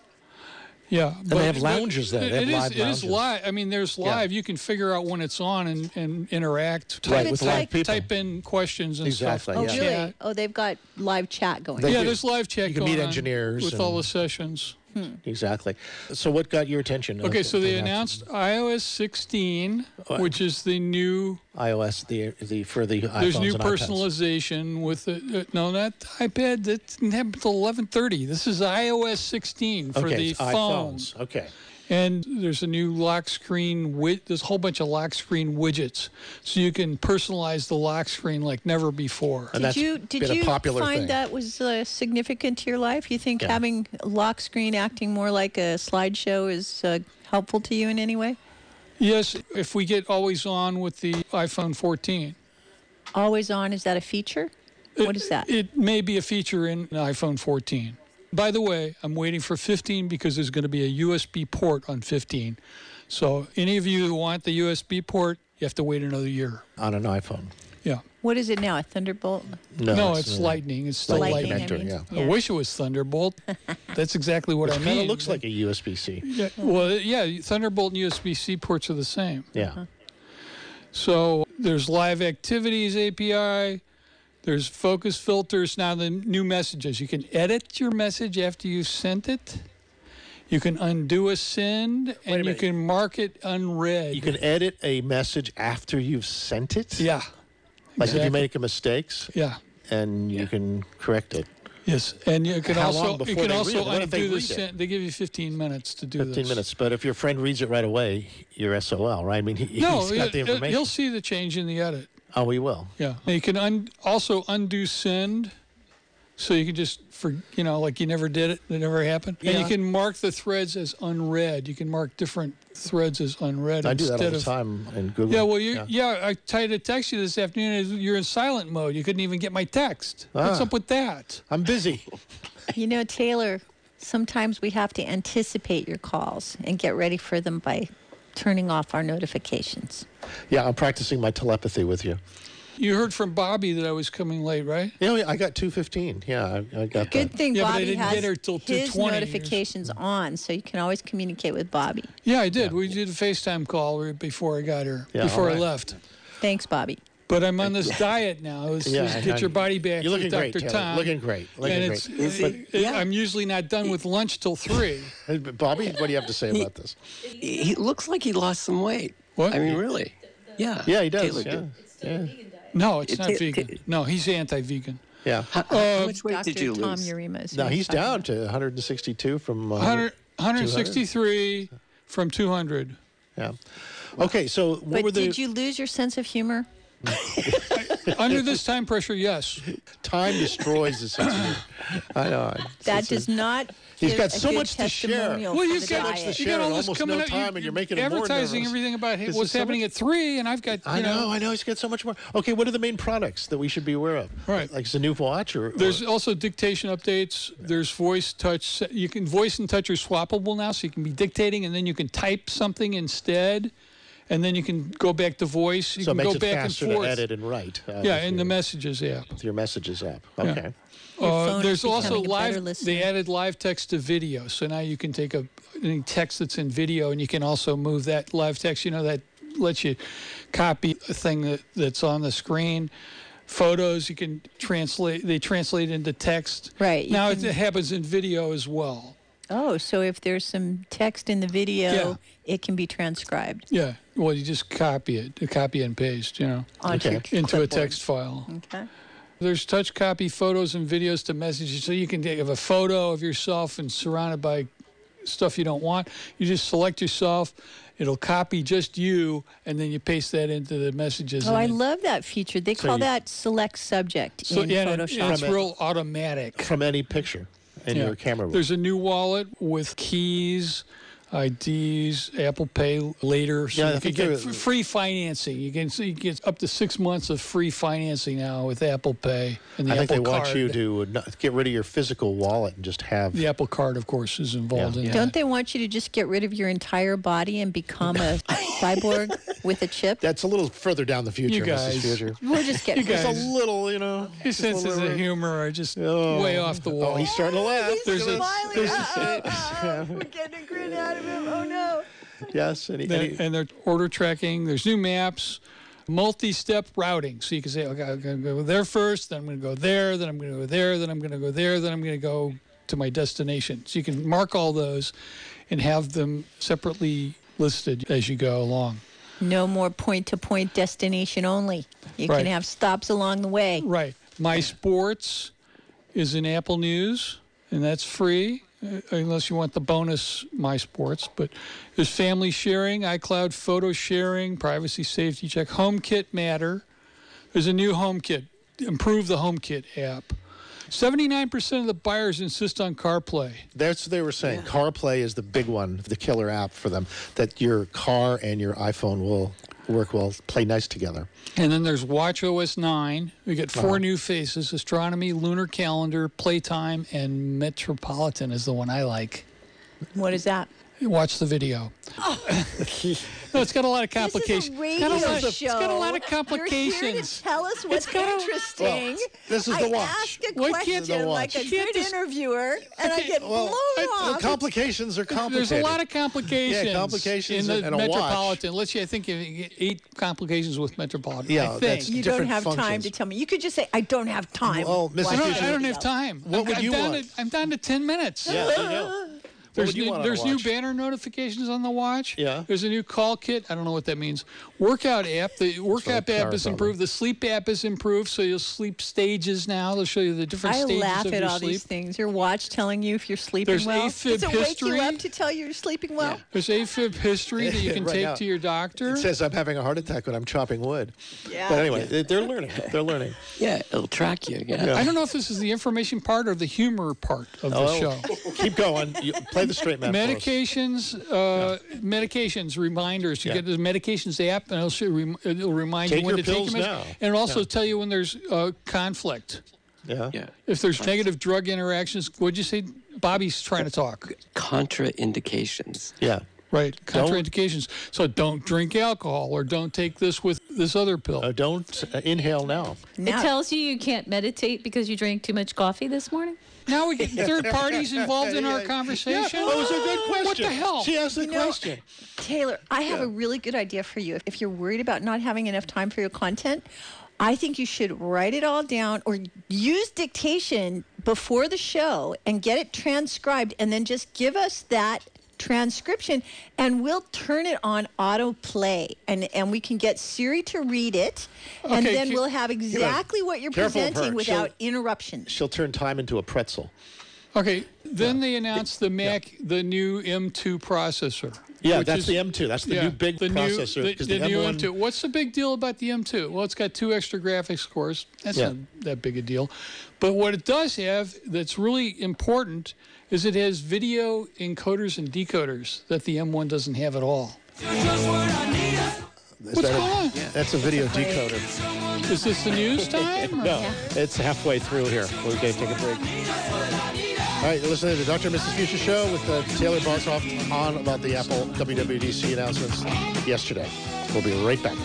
Speaker 7: Yeah,
Speaker 2: they have lounges there. They
Speaker 7: It,
Speaker 2: have
Speaker 7: it is.
Speaker 2: live
Speaker 7: It is
Speaker 2: lounges.
Speaker 7: live. I mean, there's
Speaker 2: Yeah.
Speaker 7: live. You can figure out when it's on and, and interact.
Speaker 2: Right,
Speaker 7: Type,
Speaker 2: with
Speaker 5: live
Speaker 7: type,
Speaker 2: people.
Speaker 7: type in questions and
Speaker 2: Exactly,
Speaker 7: stuff.
Speaker 5: Oh,
Speaker 2: yeah.
Speaker 5: really?
Speaker 7: Yeah.
Speaker 5: Oh, they've got live chat going.
Speaker 2: They
Speaker 7: yeah,
Speaker 2: do.
Speaker 7: there's live chat
Speaker 2: You can
Speaker 7: going
Speaker 2: meet
Speaker 7: on
Speaker 2: engineers
Speaker 7: with all
Speaker 2: and-
Speaker 7: the sessions.
Speaker 2: Exactly. So, what got your attention?
Speaker 7: Okay,
Speaker 2: of
Speaker 7: so
Speaker 2: the
Speaker 7: they announced iOS sixteen,
Speaker 2: What?
Speaker 7: which is the new.
Speaker 2: iOS the the for the iPhones
Speaker 7: There's new
Speaker 2: and iPads.
Speaker 7: personalization with the uh, no, not the iPad. That didn't happen until eleven thirty. This is iOS sixteen for
Speaker 2: Okay,
Speaker 7: the
Speaker 2: it's
Speaker 7: phone.
Speaker 2: iPhones. Okay.
Speaker 7: And there's a new lock screen. Wi- there's a whole bunch of lock screen widgets, so you can personalize the lock screen like never before.
Speaker 2: And
Speaker 5: Did
Speaker 2: that's
Speaker 5: you did
Speaker 2: been a
Speaker 5: you
Speaker 2: popular
Speaker 5: find
Speaker 2: thing.
Speaker 5: that was uh, significant to your life? You think
Speaker 2: Yeah.
Speaker 5: having lock screen acting more like a slideshow is uh, helpful to you in any way?
Speaker 7: Yes, if we get always on with the iPhone fourteen.
Speaker 5: Always on, is that a feature? What is that?
Speaker 7: It may be a feature in iPhone fourteen. By the way, I'm waiting for fifteen because there's going to be a U S B port on fifteen. So any of you who want the U S B port, you have to wait another year.
Speaker 2: On an iPhone.
Speaker 7: Yeah.
Speaker 5: What is it now? A Thunderbolt?
Speaker 2: No,
Speaker 7: No, it's,
Speaker 2: uh,
Speaker 7: Lightning. It's still
Speaker 2: Lightning
Speaker 7: Lightning.
Speaker 2: connector,
Speaker 5: I mean.
Speaker 2: yeah.
Speaker 7: I wish it was Thunderbolt. That's exactly what I
Speaker 2: It
Speaker 7: mean.
Speaker 2: kind of looks like a U S B C.
Speaker 7: Yeah, well, yeah, Thunderbolt and U S B C ports are the same.
Speaker 2: Yeah.
Speaker 7: So there's live activities A P I. There's focus filters. Now the new messages. You can edit your message after you've sent it. You can undo a send,
Speaker 2: a
Speaker 7: and you
Speaker 2: minute.
Speaker 7: can mark it unread.
Speaker 2: You can edit a message after you've sent it.
Speaker 7: Yeah.
Speaker 2: Like if you
Speaker 7: exactly.
Speaker 2: make a mistakes,
Speaker 7: Yeah.
Speaker 2: and you can correct it.
Speaker 7: Yes, and you can
Speaker 2: How
Speaker 7: also
Speaker 2: long
Speaker 7: you
Speaker 2: before
Speaker 7: can
Speaker 2: they
Speaker 7: also
Speaker 2: read it? What if they
Speaker 7: undo the
Speaker 2: read it?
Speaker 7: send. They give you fifteen minutes to do
Speaker 2: Fifteen
Speaker 7: this.
Speaker 2: minutes. But if your friend reads it right away, you're S O L, right? I mean, he,
Speaker 7: No,
Speaker 2: he's got the
Speaker 7: he-
Speaker 2: information.
Speaker 7: he'll see the change in the edit.
Speaker 2: Oh, he will.
Speaker 7: Yeah. And you can un- also undo send, so you can just, for you know, like you never did it, it never happened. And
Speaker 2: Yeah.
Speaker 7: you can mark the threads as unread. You can mark different threads as unread
Speaker 2: I do that all
Speaker 7: instead
Speaker 2: the
Speaker 7: of.
Speaker 2: time in Google.
Speaker 7: Yeah, well, you yeah. I tried to text you this afternoon. You're in silent mode. You couldn't even get my text. What's
Speaker 2: Ah.
Speaker 7: up with that?
Speaker 2: I'm busy.
Speaker 5: You know, Taylor, sometimes we have to anticipate your calls and get ready for them by turning off our notifications.
Speaker 2: Yeah, I'm practicing my telepathy with you.
Speaker 7: You heard from Bobby that I was coming late, right?
Speaker 2: Yeah, yeah, I got two fifteen. Yeah, I, I got
Speaker 5: Good
Speaker 2: that.
Speaker 5: thing
Speaker 7: Yeah, but I
Speaker 5: Bobby
Speaker 7: didn't
Speaker 5: has
Speaker 7: get her till
Speaker 5: his
Speaker 7: two twenty.
Speaker 5: notifications on, so you can always communicate with Bobby.
Speaker 7: Yeah, I did. We did a FaceTime call right before I got here,
Speaker 2: Yeah,
Speaker 7: before
Speaker 2: all
Speaker 7: I
Speaker 2: right.
Speaker 7: left.
Speaker 5: Thanks, Bobby.
Speaker 7: But I'm on this diet now. It's
Speaker 2: Yeah,
Speaker 7: just
Speaker 2: I-
Speaker 7: get
Speaker 2: I-
Speaker 7: your body back
Speaker 2: You're looking
Speaker 7: with
Speaker 2: great,
Speaker 7: Doctor
Speaker 2: Taylor.
Speaker 7: Tom.
Speaker 2: Looking great. Looking
Speaker 7: and
Speaker 2: great.
Speaker 7: it's,
Speaker 4: Is
Speaker 7: it-
Speaker 4: it-
Speaker 7: it-
Speaker 4: yeah.
Speaker 7: I'm usually not done with lunch till three.
Speaker 2: Hey, Bobby, what do you have to say about this?
Speaker 4: He he looks like he lost some weight.
Speaker 7: What?
Speaker 4: I mean, really. Yeah.
Speaker 2: Yeah, he does.
Speaker 4: Taylor
Speaker 2: Yeah.
Speaker 4: did.
Speaker 2: Yeah.
Speaker 7: No, it's
Speaker 4: It-
Speaker 7: not
Speaker 4: it-
Speaker 7: vegan.
Speaker 4: it-
Speaker 7: No, he's anti-vegan.
Speaker 2: Yeah.
Speaker 4: How, how much weight
Speaker 5: Doctor
Speaker 4: did you
Speaker 5: Tom
Speaker 4: lose?
Speaker 5: Urema is
Speaker 2: No,
Speaker 5: who
Speaker 2: he's
Speaker 5: talking
Speaker 2: down
Speaker 5: about.
Speaker 2: to one hundred sixty-two from uh,
Speaker 7: one hundred, one sixty-three from two hundred.
Speaker 2: Yeah. Okay, so what
Speaker 5: But
Speaker 2: were the
Speaker 5: did you lose your sense of humor?
Speaker 7: Under this time pressure, yes.
Speaker 2: time destroys the sense of humor. I know. It's-
Speaker 5: That
Speaker 2: it's-
Speaker 5: does not.
Speaker 2: He's
Speaker 5: give
Speaker 2: got
Speaker 5: a
Speaker 2: so
Speaker 5: good
Speaker 2: much to share.
Speaker 5: testimonial
Speaker 7: Well,
Speaker 5: for
Speaker 7: you've
Speaker 5: the
Speaker 7: got,
Speaker 2: much to
Speaker 5: diet.
Speaker 7: you
Speaker 2: share
Speaker 7: got all
Speaker 2: and
Speaker 7: this
Speaker 2: almost
Speaker 7: coming
Speaker 2: no
Speaker 7: up.
Speaker 2: time, and you're making him more
Speaker 7: advertising
Speaker 2: nervous.
Speaker 7: everything about hey,
Speaker 2: This
Speaker 7: what's
Speaker 2: is so
Speaker 7: happening
Speaker 2: much-
Speaker 7: at three, and I've got. You
Speaker 2: I know, I know. He's got so much more. Okay, what are the main products that we should be aware of?
Speaker 7: Right.
Speaker 2: Like it's a new watch or?
Speaker 7: There's
Speaker 2: or-
Speaker 7: also dictation updates. There's voice touch. You can voice and touch are swappable now, so you can be dictating and then you can type something instead, and then you can go back to voice. You
Speaker 2: so it
Speaker 7: can
Speaker 2: makes
Speaker 7: go
Speaker 2: it
Speaker 7: back
Speaker 2: faster
Speaker 7: and forth.
Speaker 2: to edit and write. Uh,
Speaker 7: Yeah,
Speaker 2: with
Speaker 7: in the
Speaker 2: your-
Speaker 7: Messages app.
Speaker 2: with your messages app. Okay.
Speaker 5: Your
Speaker 7: Uh,
Speaker 5: phone is
Speaker 7: there's also
Speaker 5: becoming a better
Speaker 7: live.
Speaker 5: listener.
Speaker 7: They added live text to video, so now you can take a any text that's in video, and you can also move that live text. You know that lets you copy a thing that, that's on the screen. Photos you can translate. They translate into text.
Speaker 5: Right, you
Speaker 7: now it
Speaker 5: can-
Speaker 7: happens in video as well.
Speaker 5: Oh, so if there's some text in the video,
Speaker 7: Yeah.
Speaker 5: it can be transcribed
Speaker 7: Yeah. Well, you just copy it, copy and paste. You know,
Speaker 5: onto
Speaker 2: Okay.
Speaker 5: your
Speaker 7: into a
Speaker 5: clipboard.
Speaker 7: text file.
Speaker 5: Okay.
Speaker 7: There's touch copy photos and videos to messages, so you can take a photo of yourself and surrounded by stuff you don't want. You just select yourself. It'll copy just you, and then you paste that into the messages.
Speaker 5: Oh,
Speaker 7: and
Speaker 5: I
Speaker 7: it-
Speaker 5: love that feature. They
Speaker 2: So
Speaker 5: call
Speaker 2: you-
Speaker 5: that select subject
Speaker 7: so
Speaker 5: in
Speaker 7: yeah, and it-
Speaker 5: Photoshop.
Speaker 7: it's real automatic.
Speaker 2: From any picture in
Speaker 7: Yeah.
Speaker 2: your camera roll.
Speaker 7: There's a new wallet with keys, I Ds, Apple Pay later, so
Speaker 2: Yeah, I
Speaker 7: you can
Speaker 2: think
Speaker 7: get
Speaker 2: there-
Speaker 7: f- free financing. You can, so you get up to six months of free financing now with Apple Pay and the
Speaker 2: I think
Speaker 7: Apple
Speaker 2: they
Speaker 7: Card.
Speaker 2: want you to not, get rid of your physical wallet and just have.
Speaker 7: The Apple Card, of course, is involved
Speaker 2: Yeah.
Speaker 7: in
Speaker 5: Don't
Speaker 7: that.
Speaker 5: they want you to just get rid of your entire body and become a cyborg with a chip?
Speaker 2: That's a little further down the future,
Speaker 7: You guys.
Speaker 2: Missus Future.
Speaker 5: We're just getting
Speaker 7: You
Speaker 2: Just
Speaker 7: guys.
Speaker 2: a little, you know.
Speaker 7: His
Speaker 2: just a
Speaker 7: senses
Speaker 2: little-
Speaker 7: of humor are just
Speaker 2: Oh.
Speaker 7: way off the wall.
Speaker 2: Oh, he's starting to laugh.
Speaker 7: There's a-
Speaker 5: smiling.
Speaker 7: there's a-
Speaker 5: Uh, uh, uh, we're getting a grin out of him. Oh no.
Speaker 2: Yes, and, he, and,
Speaker 7: Then-
Speaker 2: he-
Speaker 7: and they're order tracking. There's new maps, multi-step routing. So you can say, okay, I'm going to go there first, then I'm going to go there, then I'm going to go there, then I'm going to go there, then I'm going to go to my destination. So you can mark all those and have them separately listed as you go along.
Speaker 5: No more point-to-point destination only. You
Speaker 7: Right.
Speaker 5: can have stops along the way.
Speaker 7: Right. My Sports is in Apple News, and that's free. Uh, unless you want the bonus My Sports. But there's family sharing, iCloud photo sharing, privacy safety check, HomeKit Matter. There's a new HomeKit. Improve the HomeKit app. seventy-nine percent of the buyers insist on CarPlay.
Speaker 2: that's what they were saying. CarPlay is the big one, the killer app for them. That your car and your iPhone will work well, play nice together.
Speaker 7: And then there's watchOS nine. We get four new faces: Astronomy, Lunar Calendar, Playtime, and Metropolitan is the one I like.
Speaker 5: What is that?
Speaker 7: Watch the video. No, it's got a lot of complications.
Speaker 5: This is a radio
Speaker 7: got a lot of,
Speaker 5: show.
Speaker 7: It's got a lot of
Speaker 5: You're
Speaker 7: complications.
Speaker 5: here to tell us what's
Speaker 7: got a-
Speaker 5: interesting.
Speaker 2: Well, this is the
Speaker 5: I
Speaker 2: watch.
Speaker 5: ask a
Speaker 7: Why can't
Speaker 5: question
Speaker 2: the
Speaker 5: like a
Speaker 2: watch?
Speaker 7: You can't
Speaker 5: good
Speaker 7: just-
Speaker 5: interviewer, and I
Speaker 7: Okay,
Speaker 5: get
Speaker 2: Well,
Speaker 5: blown
Speaker 2: I-
Speaker 5: off.
Speaker 2: complications are complicated.
Speaker 7: There's a lot of complications.
Speaker 2: Yeah, complications
Speaker 7: in the
Speaker 2: and a watch.
Speaker 7: Metropolitan. Let's see, I think you get eight complications with Metropolitan.
Speaker 2: Yeah,
Speaker 7: I think.
Speaker 2: that's-
Speaker 5: you don't
Speaker 2: different
Speaker 5: have time
Speaker 2: functions.
Speaker 5: to tell me. You could just say, I don't have time.
Speaker 2: Well, Missus
Speaker 7: I
Speaker 5: Watch
Speaker 7: don't,
Speaker 2: Future-
Speaker 7: I don't
Speaker 5: video.
Speaker 7: have time.
Speaker 2: What
Speaker 7: I'm,
Speaker 2: would
Speaker 7: I'm
Speaker 2: you
Speaker 7: down
Speaker 2: want?
Speaker 7: To, I'm down to ten minutes.
Speaker 2: Yeah, I know.
Speaker 7: There's
Speaker 2: would you
Speaker 7: new,
Speaker 2: want on a
Speaker 7: there's new
Speaker 2: watch?
Speaker 7: banner notifications on the watch.
Speaker 2: Yeah.
Speaker 7: There's a new call kit. I don't know what that means. Workout app. The workout
Speaker 2: So
Speaker 7: app
Speaker 2: power
Speaker 7: is
Speaker 2: problem.
Speaker 7: improved. The sleep app is improved. So you'll sleep stages now. They'll show you the different
Speaker 5: I
Speaker 7: stages
Speaker 5: laugh
Speaker 7: of
Speaker 5: at
Speaker 7: your
Speaker 5: all
Speaker 7: sleep.
Speaker 5: these things. Your watch telling you if you're sleeping
Speaker 7: There's
Speaker 5: well.
Speaker 7: AFib
Speaker 5: Does it wake
Speaker 7: history.
Speaker 5: you up to tell you you're sleeping well?
Speaker 7: There's AFib history that you can
Speaker 2: Right
Speaker 7: take
Speaker 2: now.
Speaker 7: to your doctor.
Speaker 2: It says I'm having a heart attack when I'm chopping wood.
Speaker 5: Yeah.
Speaker 2: But anyway, they- they're learning. They're learning.
Speaker 4: Yeah, it'll track you. Yeah.
Speaker 7: I don't know if this is the information part or the humor part of the
Speaker 2: Oh,
Speaker 7: show.
Speaker 2: keep going. You, play the straight man. for us.
Speaker 7: Medications, uh, medications, reminders. You
Speaker 2: Yeah.
Speaker 7: get the medications app, and it'll, show, rem- it'll remind
Speaker 2: Take
Speaker 7: you when
Speaker 2: your
Speaker 7: to take
Speaker 2: pills
Speaker 7: your meds.
Speaker 2: now.
Speaker 7: And it'll also
Speaker 2: Yeah.
Speaker 7: tell you when there's uh, conflict.
Speaker 2: Yeah.
Speaker 4: Yeah.
Speaker 7: If there's negative drug interactions, what'd you say? Bobby's trying to talk.
Speaker 4: Contraindications.
Speaker 2: Yeah.
Speaker 7: Right,
Speaker 2: Don't-
Speaker 7: contraindications. So don't drink alcohol or don't take this with this other pill.
Speaker 2: Uh, don't uh, inhale now.
Speaker 5: Now-
Speaker 3: It tells you you can't meditate because you drank too much coffee this morning.
Speaker 7: Now we get third parties involved in our
Speaker 2: Yeah.
Speaker 7: conversation.
Speaker 2: Yeah, that was a good question.
Speaker 7: What the hell?
Speaker 2: She asked the
Speaker 5: You know,
Speaker 2: question.
Speaker 5: Taylor, I have a really good idea for you. If you're worried about not having enough time for your content, I think you should write it all down or use dictation before the show and get it transcribed, and then just give us that transcription, and we'll turn it on autoplay, and and we can get Siri to read it, and
Speaker 7: Okay,
Speaker 5: then
Speaker 7: ca-
Speaker 5: we'll have exactly what you're
Speaker 2: Careful of her.
Speaker 5: presenting without
Speaker 2: She'll-
Speaker 5: interruptions.
Speaker 2: She'll turn time into a pretzel.
Speaker 7: Okay, then they announced the Mac, the new M two processor.
Speaker 2: Yeah,
Speaker 7: which
Speaker 2: that's
Speaker 7: is-
Speaker 2: the M two. That's the
Speaker 7: yeah,
Speaker 2: new big
Speaker 7: the new-
Speaker 2: processor.
Speaker 7: the,
Speaker 2: 'cause
Speaker 7: the
Speaker 2: the
Speaker 7: new
Speaker 2: M one
Speaker 7: M two. What's the big deal about the M two? Well, it's got two extra graphics cores. That's
Speaker 2: Yeah.
Speaker 7: not that big a deal. But what it does have that's really important is it has video encoders and decoders that the M one doesn't have at all.
Speaker 2: Is
Speaker 7: What's
Speaker 2: that a-
Speaker 7: going on?
Speaker 2: That's a video decoder.
Speaker 7: Is this the news time? or-
Speaker 2: No, it's halfway through here. We're going to take a break. All right, you're listening to the Doctor and Missus Future Show with uh, Taylor Boshoff on about the Apple W W D C announcements yesterday. We'll be right back.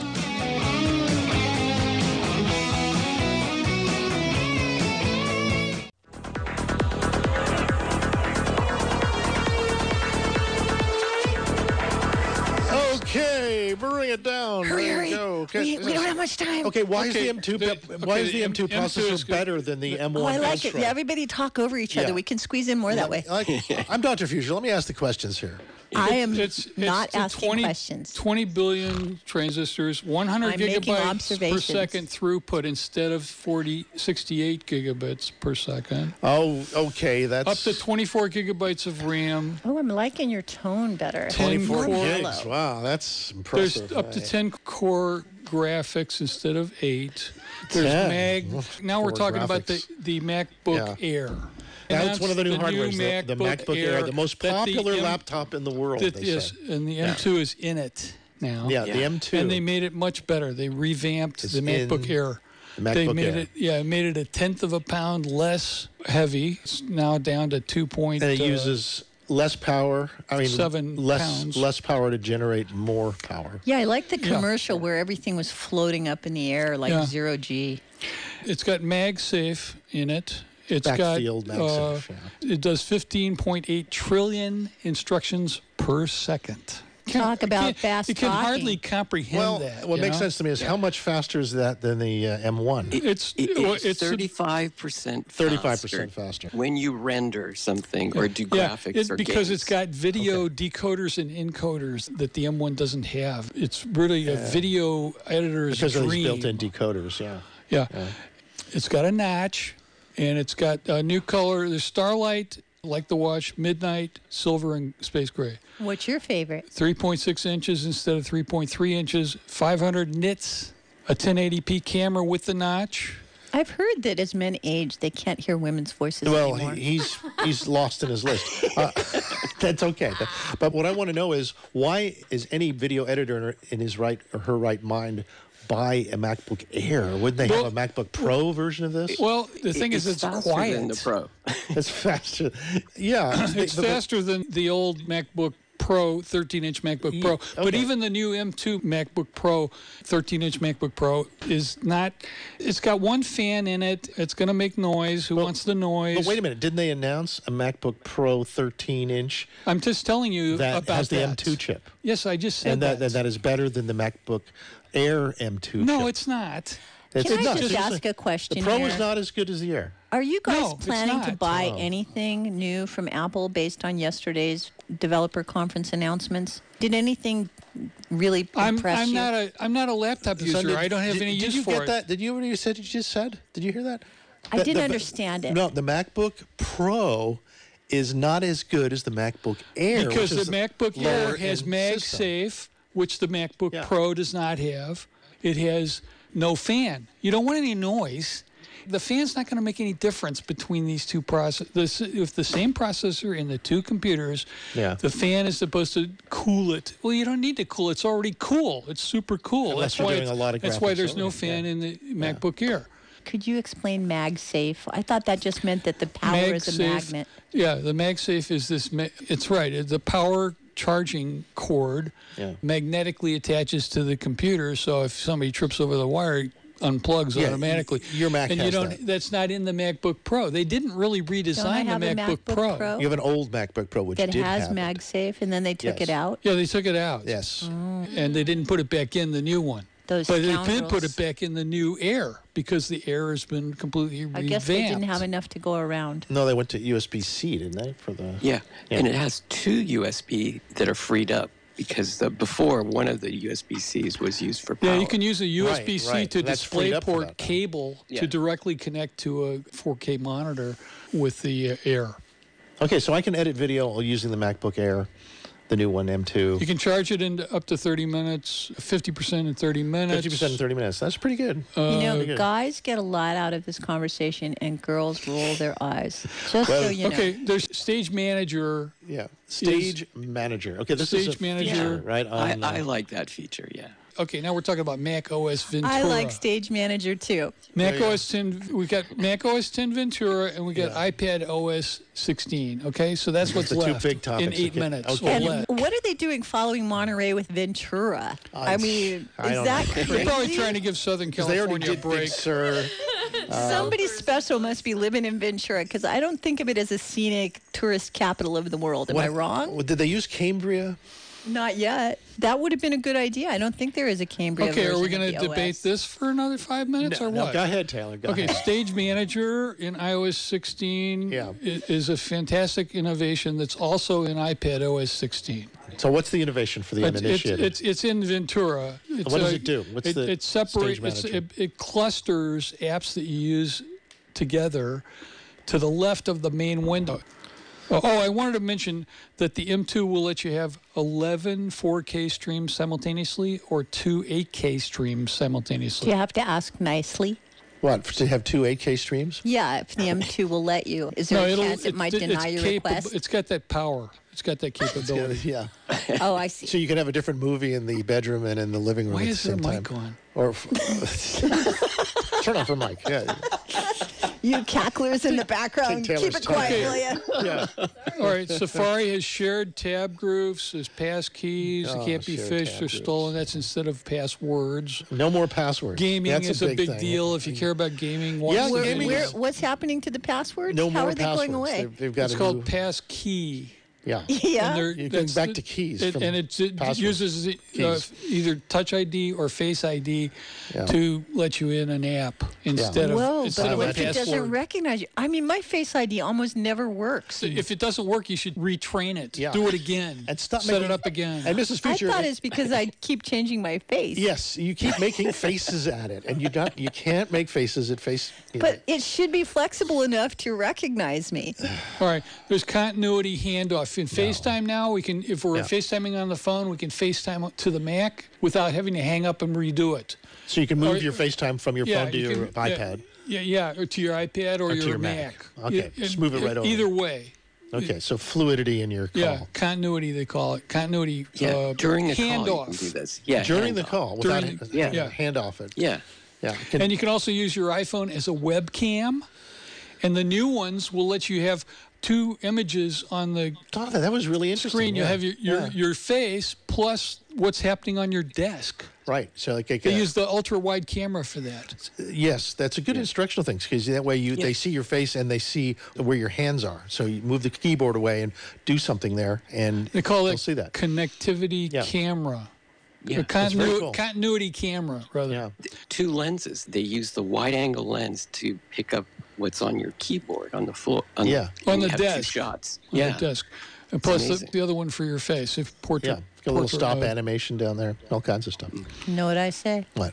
Speaker 2: Okay, bring it down.
Speaker 5: Hurry,
Speaker 2: there
Speaker 5: hurry.
Speaker 2: you go. Okay,
Speaker 5: We, we don't have much time.
Speaker 2: okay, why is
Speaker 7: Okay,
Speaker 2: the M two
Speaker 7: the-
Speaker 2: why
Speaker 7: okay,
Speaker 2: is the
Speaker 7: the
Speaker 2: M two
Speaker 7: M- M two is
Speaker 2: processor
Speaker 7: good.
Speaker 2: better than the M one?
Speaker 5: Oh, I like it.
Speaker 2: Ultra?
Speaker 5: Yeah, everybody talk over each other.
Speaker 2: Yeah.
Speaker 5: We can squeeze in more that way.
Speaker 2: Like, I'm Doctor Fusion. Let me ask the questions here.
Speaker 5: I am
Speaker 7: It's, it's
Speaker 5: not
Speaker 7: the
Speaker 5: asking
Speaker 7: twenty,
Speaker 5: questions.
Speaker 7: twenty billion transistors, one hundred
Speaker 5: I'm making
Speaker 7: gigabytes per
Speaker 5: observations.
Speaker 7: second throughput instead of forty, sixty-eight gigabits per second.
Speaker 2: Oh, okay, that's
Speaker 7: Up to twenty-four gigabytes of RAM.
Speaker 5: Oh, I'm liking your tone better.
Speaker 2: twenty-four
Speaker 7: ten core-
Speaker 2: gigs. Wow, that's
Speaker 7: There's
Speaker 2: impressive.
Speaker 7: up to
Speaker 2: Hey.
Speaker 7: ten core graphics instead of eight. There's
Speaker 2: ten.
Speaker 7: Mag. Now we're
Speaker 2: Core
Speaker 7: talking about the,
Speaker 2: graphics.
Speaker 7: the MacBook
Speaker 2: Yeah.
Speaker 7: Air.
Speaker 2: That's one of the new
Speaker 7: Announced
Speaker 2: hardware. The, the MacBook Air, the most
Speaker 7: that the
Speaker 2: popular
Speaker 7: M-
Speaker 2: laptop in the world.
Speaker 7: That
Speaker 2: they
Speaker 7: is,
Speaker 2: say.
Speaker 7: and the M two is in it now.
Speaker 2: Yeah, the
Speaker 4: Yeah.
Speaker 2: M two.
Speaker 7: And they made it much better. They revamped
Speaker 2: It's
Speaker 7: the MacBook
Speaker 2: in
Speaker 7: Air.
Speaker 2: the
Speaker 7: they
Speaker 2: MacBook
Speaker 7: made
Speaker 2: Air.
Speaker 7: it, yeah, made it a tenth of a pound less heavy. It's now down to two point.
Speaker 2: and it
Speaker 7: uh,
Speaker 2: uses less power. I mean,
Speaker 7: seven
Speaker 2: less
Speaker 7: pounds.
Speaker 2: less power to generate more power.
Speaker 5: Yeah, I like the
Speaker 7: Yeah.
Speaker 5: commercial where everything was floating up in the air like
Speaker 7: Yeah.
Speaker 5: zero G.
Speaker 7: It's got MagSafe in it. It's
Speaker 2: Back to
Speaker 7: got
Speaker 2: the old MagSafe,
Speaker 7: uh,
Speaker 2: yeah.
Speaker 7: It does fifteen point eight trillion instructions per second. Can't-
Speaker 5: Talk about
Speaker 7: can't-
Speaker 5: fast
Speaker 7: You can
Speaker 5: talking.
Speaker 7: hardly comprehend
Speaker 2: Well,
Speaker 7: that.
Speaker 2: what
Speaker 7: you
Speaker 2: makes
Speaker 7: know?
Speaker 2: sense to me is how much faster is that than the uh, M one?
Speaker 7: It's
Speaker 4: It-
Speaker 7: well,
Speaker 4: it's
Speaker 7: it's a-
Speaker 4: thirty-five percent
Speaker 2: thirty-five percent faster.
Speaker 4: when you render something or do
Speaker 7: Yeah,
Speaker 4: graphics
Speaker 7: it-
Speaker 4: or
Speaker 7: because
Speaker 4: games.
Speaker 7: it's got video decoders and encoders that the M one doesn't have. It's really a video editor's
Speaker 2: Because of these
Speaker 7: dream.
Speaker 2: built-in decoders, yeah.
Speaker 7: Yeah. It's got a notch, and it's got a new color. There's Starlight, like the watch, Midnight, Silver, and Space Gray.
Speaker 5: What's your favorite?
Speaker 7: three point six inches instead of three point three inches, five hundred nits, a ten eighty p camera with the notch.
Speaker 5: I've heard that as men age, they can't hear women's voices
Speaker 2: Well,
Speaker 5: anymore.
Speaker 2: he, he's he's lost in his list. Uh, that's okay. But what I want to know is why is any video editor in his right or her right mind buy a MacBook Air? Wouldn't they
Speaker 7: Well-
Speaker 2: have a MacBook Pro version of this?
Speaker 7: Well, the thing is, it's
Speaker 4: faster
Speaker 7: quiet.
Speaker 4: than the Pro.
Speaker 2: It's faster. Yeah,
Speaker 7: It's
Speaker 2: the- the-
Speaker 7: faster than the old MacBook Pro, thirteen inch MacBook Pro. But
Speaker 2: okay.
Speaker 7: even the new M two MacBook Pro, thirteen inch MacBook Pro is not, it's got one fan in it. It's going to make noise. Who wants the noise?
Speaker 2: But wait a minute, didn't they announce a MacBook Pro thirteen inch
Speaker 7: I'm just telling you
Speaker 2: that
Speaker 7: about
Speaker 2: has the
Speaker 7: that.
Speaker 2: M two chip?
Speaker 7: Yes, I just said
Speaker 2: And that,
Speaker 7: that.
Speaker 2: that is better than the MacBook Air M two chip.
Speaker 7: No, it's not.
Speaker 2: It's
Speaker 5: Can I
Speaker 2: not.
Speaker 5: just
Speaker 2: Seriously.
Speaker 5: ask a question
Speaker 2: The Pro
Speaker 5: here?
Speaker 2: is not as good as the Air.
Speaker 5: Are you guys
Speaker 7: No, it's
Speaker 5: planning to
Speaker 7: not.
Speaker 5: buy
Speaker 2: Oh.
Speaker 5: anything new from Apple based on yesterday's developer conference announcements? Did anything really
Speaker 7: I'm,
Speaker 5: impress
Speaker 7: I'm
Speaker 5: you?
Speaker 7: not a I'm not a laptop user.
Speaker 2: Sunday-
Speaker 7: I don't have
Speaker 2: did,
Speaker 7: any
Speaker 2: did
Speaker 7: use
Speaker 2: you
Speaker 7: for
Speaker 2: get
Speaker 7: it.
Speaker 2: that? Did you hear what you said? You just said? Did you hear that?
Speaker 5: I
Speaker 2: The-
Speaker 5: didn't
Speaker 2: the-
Speaker 5: understand it.
Speaker 2: No, the MacBook Pro is not as good as the MacBook Air.
Speaker 7: Because
Speaker 2: which is
Speaker 7: the MacBook Air
Speaker 2: lower
Speaker 7: has
Speaker 2: end system.
Speaker 7: MagSafe, which the MacBook
Speaker 2: Yeah.
Speaker 7: Pro does not have. It has no fan. You don't want any noise. The fan's not going to make any difference between these two processors. If the same processor in the two computers,
Speaker 2: Yeah.
Speaker 7: the fan is supposed to cool it. Well, you don't need to cool it. It's already cool. It's super cool.
Speaker 2: Unless
Speaker 7: that's
Speaker 2: you're
Speaker 7: why
Speaker 2: doing
Speaker 7: it's-
Speaker 2: a lot of
Speaker 7: That's why
Speaker 2: graphics
Speaker 7: there's no
Speaker 2: already,
Speaker 7: fan
Speaker 2: yeah.
Speaker 7: in the MacBook Air.
Speaker 5: Could you explain MagSafe? I thought that just meant that the power is a
Speaker 7: MagSafe-
Speaker 5: magnet.
Speaker 7: Yeah, the MagSafe is this. ma- It's right. It's the power charging cord
Speaker 2: Yeah.
Speaker 7: magnetically attaches to the computer. So if somebody trips over the wire, it unplugs
Speaker 2: Yeah,
Speaker 7: automatically.
Speaker 2: your Mac
Speaker 7: and you
Speaker 2: has
Speaker 7: don't.
Speaker 2: that.
Speaker 7: That's not in the MacBook Pro. They didn't really redesign
Speaker 5: Don't I have
Speaker 7: the
Speaker 5: a
Speaker 7: MacBook,
Speaker 5: MacBook
Speaker 7: Pro.
Speaker 5: Pro?
Speaker 2: You have an old MacBook Pro, which
Speaker 5: That
Speaker 2: did
Speaker 5: has
Speaker 2: have it.
Speaker 5: MagSafe, and then they took
Speaker 2: Yes.
Speaker 5: it out.
Speaker 7: Yeah, they took it out.
Speaker 2: Yes.
Speaker 7: And they didn't put it back in the new one.
Speaker 5: Those
Speaker 7: But they
Speaker 5: scoundrels.
Speaker 7: did put it back in the new Air because the Air has been completely revamped.
Speaker 5: I guess they didn't have enough to go around.
Speaker 2: No, they went to U S B C, didn't they? For the
Speaker 4: Yeah.
Speaker 2: Yeah.
Speaker 4: And it has two U S B that are freed up because the, before one of the U S B Cs was used for power.
Speaker 7: Yeah, you can use a U S B C
Speaker 2: Right, right.
Speaker 7: to
Speaker 2: That's freed up for
Speaker 7: DisplayPort
Speaker 2: that now.
Speaker 7: cable
Speaker 4: Yeah.
Speaker 7: to directly connect to a four K monitor with the uh, Air.
Speaker 2: Okay, so I can edit video using the MacBook Air, the new one, M two.
Speaker 7: You can charge it in up to thirty minutes, fifty percent in thirty minutes.
Speaker 2: fifty percent in thirty minutes. That's pretty good.
Speaker 5: You know,
Speaker 2: Pretty good.
Speaker 5: guys get a lot out of this conversation, and girls roll their eyes. Just
Speaker 2: Well,
Speaker 5: so you know.
Speaker 7: Okay, there's Stage Manager.
Speaker 2: Yeah. Stage Manager. Okay, this
Speaker 7: Stage
Speaker 2: is a
Speaker 7: Manager.
Speaker 2: feature, right?
Speaker 4: I,
Speaker 2: On,
Speaker 4: I
Speaker 2: uh,
Speaker 4: like that feature, yeah.
Speaker 7: Okay, now we're talking about Mac O S Ventura.
Speaker 5: I like Stage Manager too.
Speaker 7: Mac
Speaker 2: Yeah, yeah.
Speaker 7: O S ten. We got Mac O S ten Ventura, and we got
Speaker 2: Yeah.
Speaker 7: iPad O S sixteen. Okay, so that's what's
Speaker 2: the two
Speaker 7: left
Speaker 2: big topics.
Speaker 7: in eight
Speaker 2: Okay.
Speaker 7: minutes
Speaker 2: Okay.
Speaker 7: or
Speaker 5: And
Speaker 7: less.
Speaker 5: what are they doing following Monterey with Ventura?
Speaker 2: I-
Speaker 5: I mean,
Speaker 2: I
Speaker 5: is
Speaker 2: don't
Speaker 5: that
Speaker 2: know.
Speaker 5: crazy?
Speaker 7: They're probably trying to give Southern
Speaker 2: 'cause they already
Speaker 7: California a
Speaker 2: did
Speaker 7: break.
Speaker 2: Big Sur.
Speaker 5: Somebody special must be living in Ventura because I don't think of it as a scenic tourist capital of the world. Am I wrong?
Speaker 2: What- Did they use Cambria?
Speaker 5: Not yet. That would have been a good idea. I don't think there is a Cambria
Speaker 7: Okay, are we
Speaker 5: going to
Speaker 7: debate this for another five minutes or
Speaker 2: No,
Speaker 7: what?
Speaker 2: go ahead, Taylor. Go
Speaker 7: Okay,
Speaker 2: ahead.
Speaker 7: Stage Manager in iOS sixteen
Speaker 2: Yeah.
Speaker 7: i- is a fantastic innovation that's also in iPad O S sixteen.
Speaker 2: So what's the innovation for the
Speaker 7: It's, it's,
Speaker 2: uninitiated?
Speaker 7: it's, it's in Ventura. It's
Speaker 2: What does
Speaker 7: a-
Speaker 2: it do? What's
Speaker 7: it,
Speaker 2: the
Speaker 7: it separates.
Speaker 2: Stage
Speaker 7: It's,
Speaker 2: Manager?
Speaker 7: it, it clusters apps that you use together to the left of the main window. Oh, oh, I wanted to mention that the M two will let you have eleven four K streams simultaneously or two eight K streams
Speaker 5: Do
Speaker 7: simultaneously.
Speaker 5: you have to ask nicely?
Speaker 2: what, to have two eight K streams?
Speaker 5: Yeah, if the M two will let you. Is there a chance it, might deny your
Speaker 7: capable,
Speaker 5: request?
Speaker 7: It's got that power. It's got that capability.
Speaker 2: Yeah.
Speaker 5: Oh, I see.
Speaker 2: So you can have a different movie in the bedroom and in the living room
Speaker 7: Why
Speaker 2: at
Speaker 7: is
Speaker 2: the
Speaker 7: there
Speaker 2: same
Speaker 7: a mic
Speaker 2: time.
Speaker 7: on?
Speaker 2: Or turn off the mic. Yeah.
Speaker 5: You cacklers in the background,
Speaker 2: Take
Speaker 5: keep
Speaker 2: Taylor's
Speaker 5: it quiet,
Speaker 7: time.
Speaker 5: will you?
Speaker 2: Yeah.
Speaker 7: All right, Safari has shared tab groups, there's pass keys,
Speaker 2: Oh,
Speaker 7: it can't be
Speaker 2: shared
Speaker 7: fished
Speaker 2: tab
Speaker 7: or
Speaker 2: groups.
Speaker 7: stolen. That's instead of passwords.
Speaker 2: No more passwords.
Speaker 7: Gaming
Speaker 2: That's
Speaker 7: is a big,
Speaker 2: thing.
Speaker 7: deal if you care about gaming. Watch
Speaker 2: Yeah,
Speaker 7: the
Speaker 5: Where,
Speaker 2: gaming
Speaker 5: where,
Speaker 2: is-
Speaker 5: what's happening to the passwords?
Speaker 2: No
Speaker 5: How
Speaker 2: more
Speaker 5: are they
Speaker 2: passwords.
Speaker 5: going away?
Speaker 2: They've, they've got
Speaker 7: It's
Speaker 2: a
Speaker 7: called
Speaker 2: new,
Speaker 7: pass key.
Speaker 2: yeah.
Speaker 5: Yeah.
Speaker 7: And they're-
Speaker 2: You're going
Speaker 7: that's
Speaker 2: back
Speaker 7: the-
Speaker 2: to keys
Speaker 7: it-
Speaker 2: from
Speaker 7: and it, it
Speaker 2: passwords.
Speaker 7: uses uh,
Speaker 2: Keys.
Speaker 7: either Touch I D or Face I D
Speaker 2: Yeah.
Speaker 7: to let you in an app instead
Speaker 5: Whoa,
Speaker 7: of instead
Speaker 5: but
Speaker 7: of
Speaker 5: what
Speaker 7: a
Speaker 5: if it doesn't
Speaker 7: password.
Speaker 5: recognize you? I mean, my Face I D almost never works.
Speaker 7: If it doesn't work, you should retrain it.
Speaker 2: Yeah.
Speaker 7: Do it again.
Speaker 2: And stop
Speaker 7: Set
Speaker 2: making-
Speaker 7: it up again.
Speaker 2: And Missus
Speaker 5: I
Speaker 2: Future.
Speaker 5: thought it's because I keep changing my face.
Speaker 2: Yes, you keep making faces at it, and you don't. You can't make faces at face. You
Speaker 5: But
Speaker 2: know.
Speaker 5: it should be flexible enough to recognize me.
Speaker 7: All right. There's continuity handoff. In FaceTime now, we can, if we're
Speaker 2: Yeah.
Speaker 7: FaceTiming on the phone, we can FaceTime to the Mac without having to hang up and redo it.
Speaker 2: So you can move
Speaker 7: or-
Speaker 2: your FaceTime from your
Speaker 7: Yeah,
Speaker 2: phone to
Speaker 7: you
Speaker 2: your
Speaker 7: can-
Speaker 2: iPad.
Speaker 7: Yeah, yeah, yeah, or to your iPad or,
Speaker 2: Or to
Speaker 7: your,
Speaker 2: your Mac. Okay,
Speaker 7: Yeah,
Speaker 2: just
Speaker 7: and-
Speaker 2: move it right over.
Speaker 7: Either way.
Speaker 2: Okay, so fluidity in your call.
Speaker 7: Yeah, continuity they call it. Continuity.
Speaker 4: Yeah,
Speaker 7: uh,
Speaker 4: during the call you
Speaker 7: handoff.
Speaker 4: can do this. Yeah,
Speaker 2: During the
Speaker 4: handoff.
Speaker 2: call, without
Speaker 7: During-
Speaker 2: a,
Speaker 4: yeah.
Speaker 2: yeah, hand off it.
Speaker 4: Yeah.
Speaker 2: Yeah. Can-
Speaker 7: And you can also use your iPhone as a webcam. And the new ones will let you have two images on the
Speaker 2: thought of that. That was really interesting.
Speaker 7: screen. You
Speaker 2: yeah.
Speaker 7: have your your,
Speaker 2: Yeah.
Speaker 7: your face plus what's happening on your desk.
Speaker 2: right. So like, like
Speaker 7: They
Speaker 2: uh,
Speaker 7: use the ultra wide camera for that.
Speaker 2: yes, that's a good instructional thing because that way you they see your face and they see where your hands are. So you move the keyboard away and do something there, and
Speaker 7: They call
Speaker 2: they'll
Speaker 7: it
Speaker 2: see that.
Speaker 7: connectivity
Speaker 2: Yeah.
Speaker 7: camera.
Speaker 4: Yeah.
Speaker 7: Or
Speaker 2: That's very
Speaker 7: continu-
Speaker 2: cool.
Speaker 7: Continuity camera, rather.
Speaker 2: Yeah.
Speaker 4: Two lenses. They use the wide angle lens to pick up what's on your keyboard on the floor. On
Speaker 2: Yeah.
Speaker 4: The,
Speaker 7: On
Speaker 4: and
Speaker 7: the
Speaker 4: you have two
Speaker 7: desk.
Speaker 4: shots.
Speaker 7: On
Speaker 4: yeah.
Speaker 7: the desk. And plus the,
Speaker 4: amazing.
Speaker 7: the other one for your face. If portrait.
Speaker 2: Yeah. Got a little
Speaker 7: portrait
Speaker 2: stop
Speaker 7: mode.
Speaker 2: animation down there. All kinds of stuff.
Speaker 5: You know what I say?
Speaker 2: What?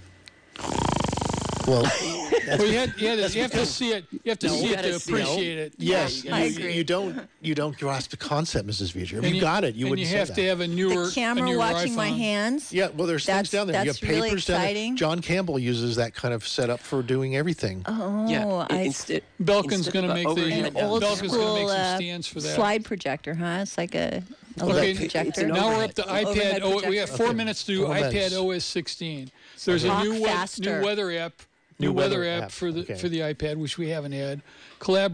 Speaker 2: Well,
Speaker 7: Well, you, had, you, had to, you have to see it. You have to
Speaker 4: No,
Speaker 7: see
Speaker 4: you
Speaker 7: it to
Speaker 4: gotta see it.
Speaker 7: appreciate it.
Speaker 2: yes,
Speaker 5: I
Speaker 2: you,
Speaker 5: agree.
Speaker 2: you don't you don't grasp the concept, Missus Future. If
Speaker 7: And
Speaker 2: you got it, you
Speaker 7: and
Speaker 2: wouldn't
Speaker 7: you
Speaker 2: say
Speaker 7: have
Speaker 2: that.
Speaker 7: to have a newer
Speaker 5: The camera
Speaker 7: a newer
Speaker 5: watching my
Speaker 7: iPhone.
Speaker 5: hands.
Speaker 2: Yeah, well, there's
Speaker 5: That's-
Speaker 2: things down there. You have
Speaker 5: that's really
Speaker 2: papers down there.
Speaker 5: exciting.
Speaker 2: John Campbell uses that kind of setup for doing everything.
Speaker 5: Oh,
Speaker 4: Yeah.
Speaker 5: I
Speaker 4: Instead,
Speaker 7: Belkin's
Speaker 4: instead
Speaker 7: going to
Speaker 4: of
Speaker 7: make
Speaker 4: a
Speaker 7: the
Speaker 4: overhead
Speaker 5: an
Speaker 4: down
Speaker 5: old
Speaker 7: Belkin's
Speaker 4: camera.
Speaker 7: going to
Speaker 5: school
Speaker 7: make some
Speaker 5: uh,
Speaker 7: stands for that.
Speaker 5: slide projector, huh? It's like a, a little
Speaker 7: Okay,
Speaker 5: projector.
Speaker 4: it's an
Speaker 7: Now we're
Speaker 4: overhead.
Speaker 7: up to
Speaker 5: Overhead
Speaker 7: iPad. Oh, we have
Speaker 5: projector.
Speaker 7: four
Speaker 2: Okay.
Speaker 7: minutes to do
Speaker 2: Oh, that's-
Speaker 7: iPad O S sixteen. There's a
Speaker 5: Talk
Speaker 7: new we-
Speaker 5: faster.
Speaker 7: new weather app. New,
Speaker 2: New
Speaker 7: weather,
Speaker 2: weather
Speaker 7: app,
Speaker 2: app,
Speaker 7: for the
Speaker 2: okay.
Speaker 7: for the iPad, which we haven't had.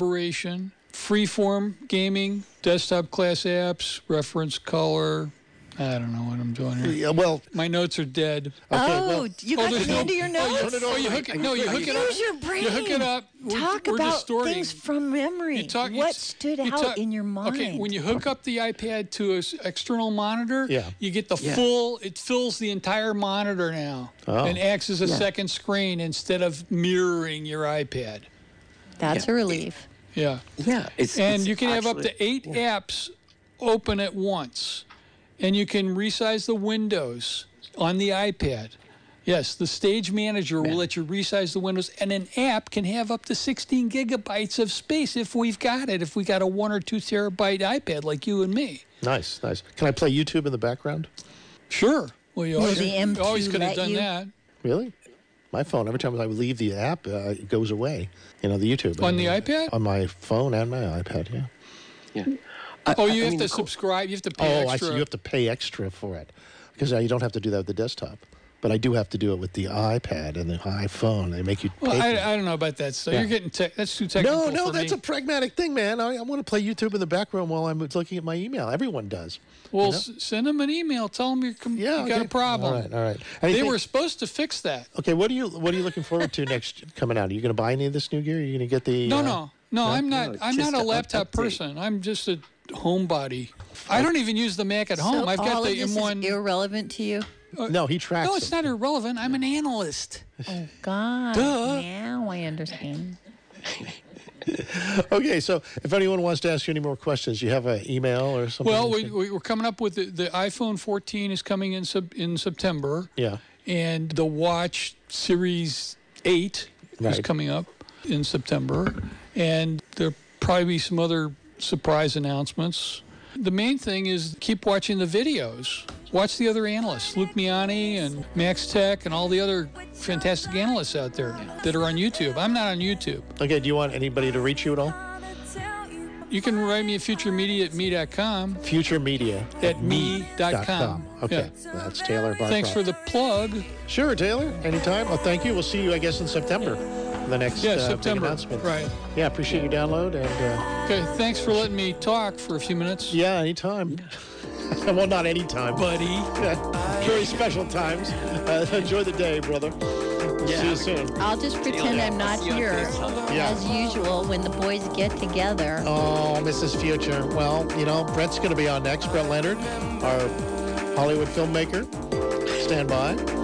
Speaker 7: Collaboration, freeform gaming, desktop class apps, reference color, I don't know what I'm doing here.
Speaker 2: Yeah, well,
Speaker 7: My notes are dead.
Speaker 2: okay,
Speaker 5: oh,
Speaker 2: well,
Speaker 5: you got
Speaker 7: there's
Speaker 5: the
Speaker 7: no-
Speaker 5: end of your
Speaker 7: oh,
Speaker 5: notes?
Speaker 7: you- Oh, you hook it. No, you hook it up.
Speaker 5: Use your brain.
Speaker 7: You hook it up. We're,
Speaker 5: Talk
Speaker 7: we're
Speaker 5: about
Speaker 7: distorting.
Speaker 5: things from memory.
Speaker 7: You talk- you
Speaker 5: what
Speaker 7: t-
Speaker 5: stood
Speaker 7: you
Speaker 5: out
Speaker 7: talk-
Speaker 5: in your mind?
Speaker 7: Okay, when you hook up the iPad to an external monitor,
Speaker 2: Yeah.
Speaker 7: you get the
Speaker 4: Yeah.
Speaker 7: full, it fills the entire monitor now
Speaker 2: Oh.
Speaker 7: and acts as a
Speaker 4: Yeah.
Speaker 7: second screen instead of mirroring your iPad.
Speaker 5: That's
Speaker 4: Yeah.
Speaker 5: a relief.
Speaker 7: Yeah.
Speaker 4: Yeah, it's
Speaker 7: And
Speaker 4: it's
Speaker 7: you can have up
Speaker 4: actually-
Speaker 7: to eight apps open at once. And you can resize the windows on the iPad. Yes, the Stage Manager will let you resize the windows, and an app can have up to sixteen gigabytes of space if we've got it, if we got a one or two terabyte iPad like you and me.
Speaker 2: nice, nice. Can I play YouTube in the background?
Speaker 7: Sure. Well, you always,
Speaker 5: the M
Speaker 7: you always
Speaker 5: two
Speaker 7: could have
Speaker 5: let
Speaker 7: done
Speaker 5: you?
Speaker 7: that.
Speaker 2: Really? My phone, every time I leave the app, uh, it goes away. You know, the YouTube.
Speaker 7: On the
Speaker 2: Uh,
Speaker 7: iPad?
Speaker 2: On my phone and my iPad, yeah.
Speaker 4: Yeah. I-
Speaker 7: Oh,
Speaker 4: I-
Speaker 7: you
Speaker 4: I
Speaker 7: have
Speaker 4: mean,
Speaker 7: to
Speaker 4: the cool-
Speaker 7: subscribe. You have to pay
Speaker 2: Oh, I
Speaker 7: extra.
Speaker 2: see. You have to pay extra for it. Because uh, you don't have to do that with the desktop. But I do have to do it with the iPad and the iPhone. They make you pay
Speaker 7: well,
Speaker 2: for
Speaker 7: I,
Speaker 2: it.
Speaker 7: I don't know about that. So
Speaker 2: Yeah.
Speaker 7: you're getting tech that's too technical
Speaker 2: No, no,
Speaker 7: for
Speaker 2: that's
Speaker 7: me.
Speaker 2: a pragmatic thing, man. I, I want to play YouTube in the background while I'm looking at my email. Everyone does.
Speaker 7: Well,
Speaker 2: you know?
Speaker 7: s- send them an email. Tell them you're com-
Speaker 2: Yeah,
Speaker 7: you got
Speaker 2: okay.
Speaker 7: a problem.
Speaker 2: All right, all right.
Speaker 7: They
Speaker 2: Anything-
Speaker 7: were supposed to fix that.
Speaker 2: Okay, what are you what are you looking forward to next coming out? Are you going to buy any of this new gear? Are you going to get the?
Speaker 7: No,
Speaker 2: uh,
Speaker 7: no, no. I'm not.
Speaker 4: No,
Speaker 7: I'm
Speaker 4: just
Speaker 7: not a
Speaker 4: to
Speaker 7: laptop
Speaker 4: update.
Speaker 7: person. I'm just a homebody. I don't even use the Mac at home.
Speaker 5: So
Speaker 7: I've
Speaker 5: all
Speaker 7: got the
Speaker 5: of this
Speaker 7: M one.
Speaker 5: is irrelevant to you?
Speaker 2: No, he tracks.
Speaker 7: no, it's
Speaker 2: them.
Speaker 7: not irrelevant. I'm an analyst.
Speaker 5: Oh, God.
Speaker 7: Duh.
Speaker 5: Now I understand.
Speaker 2: Okay, so if anyone wants to ask you any more questions, you have an email or something.
Speaker 7: Well, we, we, we're coming up with the, the iPhone fourteen is coming in sub, in September,
Speaker 2: yeah.
Speaker 7: and the Watch Series eight is
Speaker 2: Right.
Speaker 7: coming up in September, and there'll probably be some other surprise announcements. The main thing is keep watching the videos. Watch the other analysts, Luke Miani and Max Tech and all the other fantastic analysts out there that are on YouTube. I'm not on YouTube.
Speaker 2: Okay, do you want anybody to reach you at all?
Speaker 7: You can write me at future media at me dot com.
Speaker 2: Future Media
Speaker 7: At me dot com.
Speaker 2: Okay,
Speaker 7: Yeah.
Speaker 2: that's Taylor Barcroft.
Speaker 7: Thanks for the plug.
Speaker 2: Sure, Taylor. Anytime. Well, thank you. We'll see you, I guess, in September. The next
Speaker 7: Yeah,
Speaker 2: uh, big
Speaker 7: September.
Speaker 2: announcement.
Speaker 7: Right.
Speaker 2: Yeah, appreciate your download and uh,
Speaker 7: Okay, thanks for letting me talk for a few minutes.
Speaker 2: yeah, anytime. Well, not anytime.
Speaker 7: Buddy.
Speaker 2: Yeah, very special times. Uh, enjoy the day, brother. See you soon.
Speaker 5: I'll just pretend I'm not
Speaker 4: See you on
Speaker 5: here,
Speaker 4: FaceTime.
Speaker 2: Yeah.
Speaker 5: as usual, when the boys get together.
Speaker 2: Oh, Missus Future. Well, you know, Brett's going to be on next. Brett Leonard, our Hollywood filmmaker. Stand by.